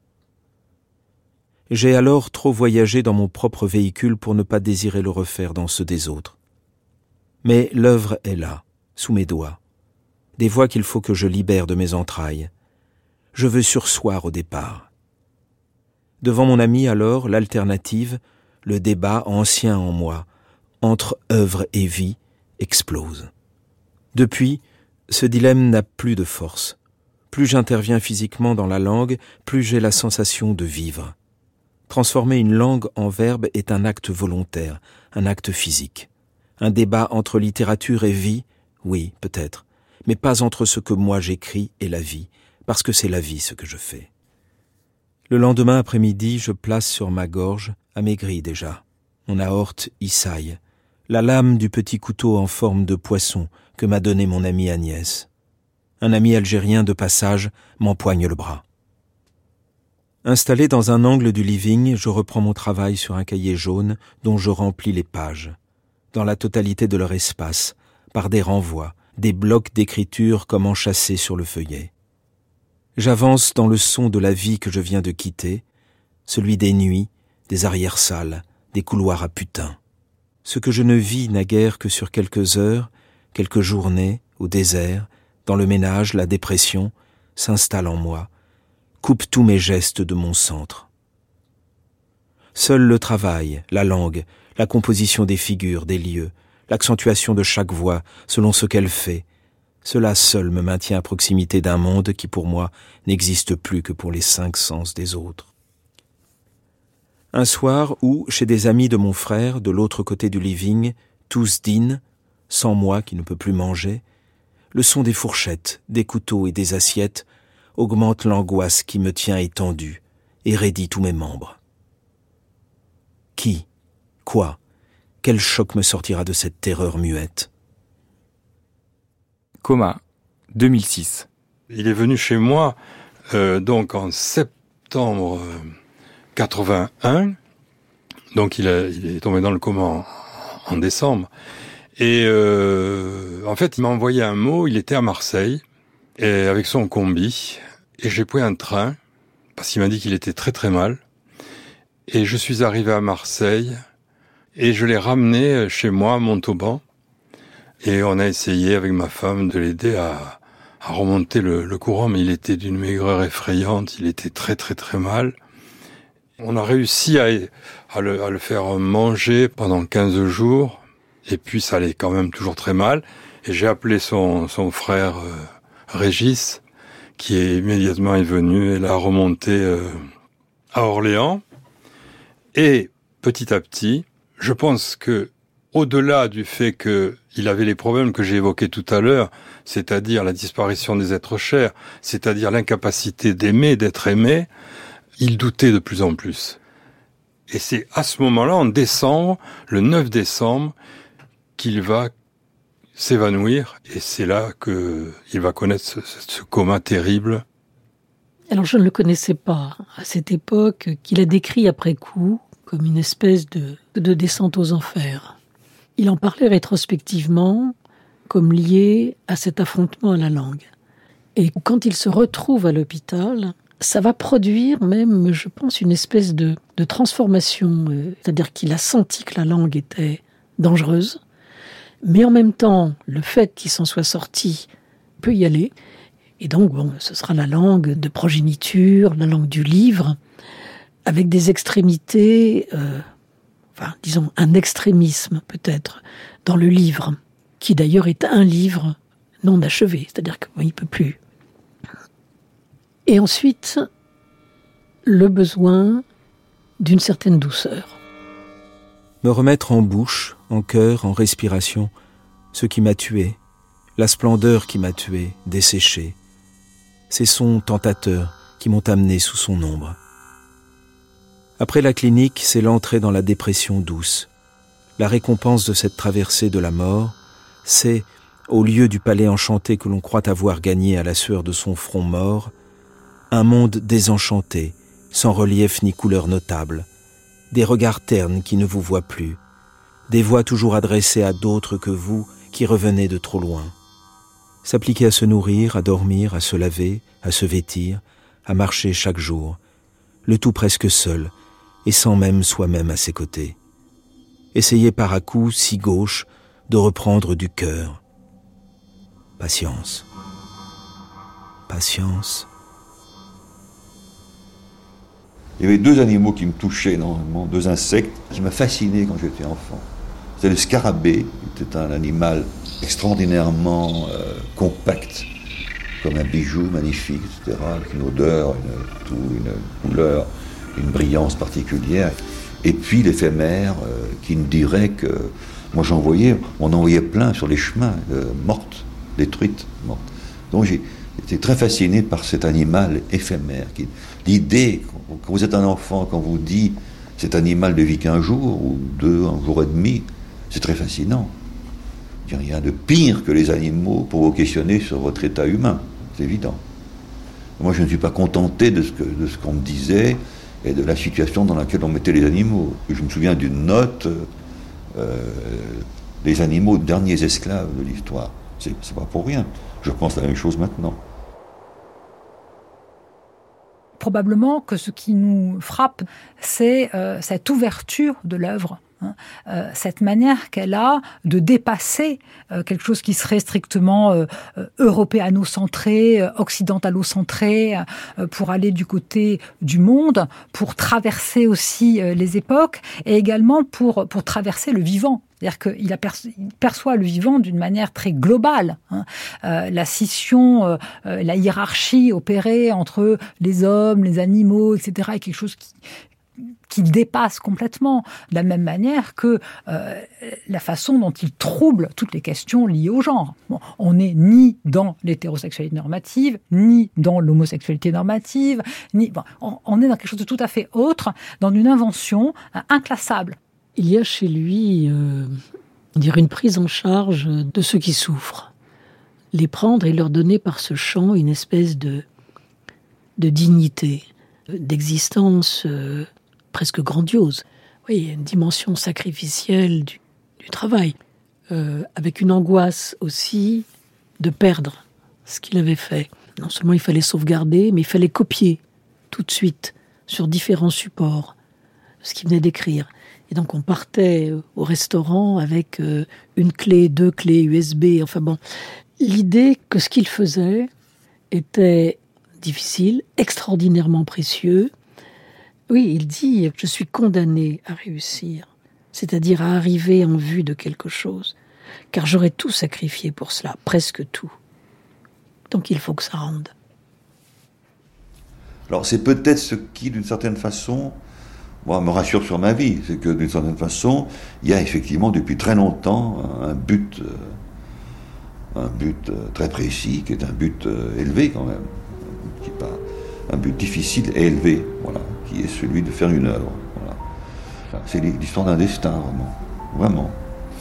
J'ai alors trop voyagé dans mon propre véhicule pour ne pas désirer le refaire dans ceux des autres. Mais l'œuvre est là, sous mes doigts. Des voix qu'il faut que je libère de mes entrailles. Je veux surseoir au départ. Devant mon ami alors, l'alternative, le débat ancien en moi, entre œuvre et vie, explose. Depuis, ce dilemme n'a plus de force. Plus j'interviens physiquement dans la langue, plus j'ai la sensation de vivre. Transformer une langue en verbe est un acte volontaire, un acte physique. Un débat entre littérature et vie, oui, peut-être, mais pas entre ce que moi j'écris et la vie, parce que c'est la vie ce que je fais. Le lendemain après-midi, je place sur ma gorge, amaigrie déjà, mon aorte issaille, la lame du petit couteau en forme de poisson que m'a donné mon ami Agnès. Un ami algérien de passage m'empoigne le bras. Installé dans un angle du living, je reprends mon travail sur un cahier jaune dont je remplis les pages, dans la totalité de leur espace, par des renvois, des blocs d'écriture comme enchâssés sur le feuillet. J'avance dans le son de la vie que je viens de quitter, celui des nuits, des arrière-salles, des couloirs à putain. Ce que je ne vis naguère que sur quelques heures, quelques journées, au désert, dans le ménage, la dépression, s'installe en moi, coupe tous mes gestes de mon centre. Seul le travail, la langue, la composition des figures, des lieux, l'accentuation de chaque voix selon ce qu'elle fait, cela seul me maintient à proximité d'un monde qui pour moi n'existe plus que pour les 5 sens des autres. Un soir où, chez des amis de mon frère, de l'autre côté du living, tous dînent, sans moi qui ne peux plus manger, le son des fourchettes, des couteaux et des assiettes augmente l'angoisse qui me tient étendu et raidit tous mes membres. Qui ? Quoi ? Quel choc me sortira de cette terreur muette ? Coma, 2006. Il est venu chez moi donc en septembre 81. Donc il est tombé dans le coma en décembre. Et en fait, il m'a envoyé un mot. Il était à Marseille et avec son combi. Et j'ai pris un train parce qu'il m'a dit qu'il était très très mal. Et je suis arrivé à Marseille et je l'ai ramené chez moi à Montauban. Et on a essayé avec ma femme de l'aider à remonter le courant, mais il était d'une maigreur effrayante, il était très très très mal. On a réussi à le faire manger pendant 15 jours, et puis ça allait quand même toujours très mal. Et j'ai appelé son frère Régis, qui est immédiatement venu et l'a remonté à Orléans. Et petit à petit, je pense que au-delà du fait qu'il avait les problèmes que j'ai évoqués tout à l'heure, c'est-à-dire la disparition des êtres chers, c'est-à-dire l'incapacité d'aimer, d'être aimé, il doutait de plus en plus. Et c'est à ce moment-là, en décembre, le 9 décembre, qu'il va s'évanouir, et c'est là qu'il va connaître ce coma terrible. Alors je ne le connaissais pas à cette époque, qu'il a décrit après coup comme une espèce de descente aux enfers. Il en parlait rétrospectivement comme lié à cet affrontement à la langue. Et quand il se retrouve à l'hôpital, ça va produire même, je pense, une espèce de transformation. C'est-à-dire qu'il a senti que la langue était dangereuse, mais en même temps, le fait qu'il s'en soit sorti peut y aller. Et donc, ce sera la langue de progéniture, la langue du livre, avec des extrémités... disons, un extrémisme peut-être dans le livre, qui d'ailleurs est un livre non achevé, c'est-à-dire qu'il ne peut plus. Et ensuite, le besoin d'une certaine douceur. Me remettre en bouche, en cœur, en respiration, ce qui m'a tué, la splendeur qui m'a tué, desséché, ces sons tentateurs qui m'ont amené sous son ombre. Après la clinique, c'est l'entrée dans la dépression douce. La récompense de cette traversée de la mort, c'est, au lieu du palais enchanté que l'on croit avoir gagné à la sueur de son front mort, un monde désenchanté, sans relief ni couleur notable, des regards ternes qui ne vous voient plus, des voix toujours adressées à d'autres que vous qui revenez de trop loin. S'appliquer à se nourrir, à dormir, à se laver, à se vêtir, à marcher chaque jour, le tout presque seul, et sans même soi-même à ses côtés. Essayer par à-coups, si gauche, de reprendre du cœur. Patience. Patience. Il y avait 2 animaux qui me touchaient énormément, 2 insectes qui m'ont fasciné quand j'étais enfant. C'était le scarabée, qui était un animal extraordinairement compact, comme un bijou magnifique, etc., avec une odeur, une couleur, une brillance particulière. Et puis l'éphémère qui me dirait que... Moi on en voyait plein sur les chemins, mortes, détruite. Bon. Donc j'ai été très fasciné par cet animal éphémère. L'idée, quand vous êtes un enfant, quand vous dit cet animal ne vit qu'un jour, ou deux, un jour et demi, c'est très fascinant. Il n'y a rien de pire que les animaux pour vous questionner sur votre état humain, c'est évident. Moi, je ne suis pas contenté de ce qu'on me disait et de la situation dans laquelle on mettait les animaux. Je me souviens d'une note, les animaux derniers esclaves de l'histoire. C'est pas pour rien. Je pense la même chose maintenant. Probablement que ce qui nous frappe, c'est cette ouverture de l'œuvre. Cette manière qu'elle a de dépasser quelque chose qui serait strictement européano-centré, occidentalo-centré, pour aller du côté du monde, pour traverser aussi les époques, et également pour traverser le vivant. C'est-à-dire qu'il perçoit le vivant d'une manière très globale. La scission, la hiérarchie opérée entre les hommes, les animaux, etc., est quelque chose qui dépasse complètement, de la même manière que la façon dont il trouble toutes les questions liées au genre. Bon, on n'est ni dans l'hétérosexualité normative, ni dans l'homosexualité normative, on est dans quelque chose de tout à fait autre, dans une invention inclassable. Il y a chez lui, on dirait une prise en charge de ceux qui souffrent. Les prendre et leur donner par ce chant une espèce de dignité, d'existence presque grandiose. Oui, il y a une dimension sacrificielle du travail, avec une angoisse aussi de perdre ce qu'il avait fait. Non seulement il fallait sauvegarder, mais il fallait copier tout de suite sur différents supports ce qu'il venait d'écrire. Et donc on partait au restaurant avec une clé, 2 clés USB, enfin bon. L'idée que ce qu'il faisait était difficile, extraordinairement précieux. Oui, il dit « Je suis condamné à réussir », c'est-à-dire à arriver en vue de quelque chose, car j'aurais tout sacrifié pour cela, presque tout. Donc il faut que ça rende. Alors c'est peut-être ce qui, d'une certaine façon, moi, me rassure sur ma vie, c'est que d'une certaine façon, il y a effectivement depuis très longtemps un but très précis, qui est un but élevé quand même, qui n'est pas un but difficile et élevé, voilà, qui est celui de faire une œuvre. Voilà. C'est l'histoire d'un destin, vraiment.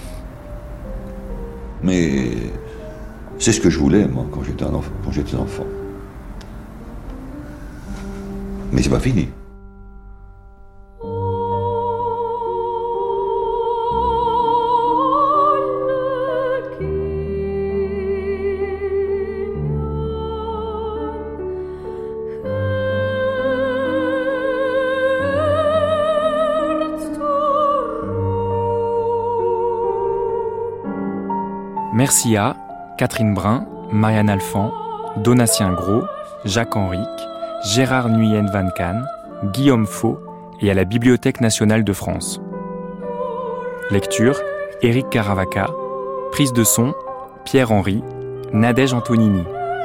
Mais c'est ce que je voulais, moi, quand j'étais enfant. Mais c'est pas fini. Merci à Catherine Brun, Marianne Alphand, Donatien Gros, Jacques Henrique, Gérard Nguyen Van Can, Guillaume Faux et à la Bibliothèque nationale de France. Lecture, Éric Caravaca. Prise de son, Pierre Henry, Nadège Antonini.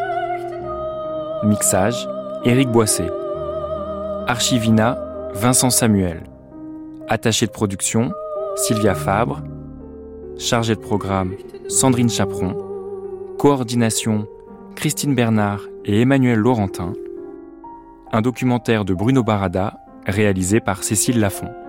Mixage, Éric Boisset. Archivina, Vincent Samuel. Attaché de production, Sylvia Fabre. Chargée de programme, Sandrine Chaperon. Coordination, Christine Bernard et Emmanuel Laurentin. Un documentaire de Bruno Barada, réalisé par Cécile Lafont.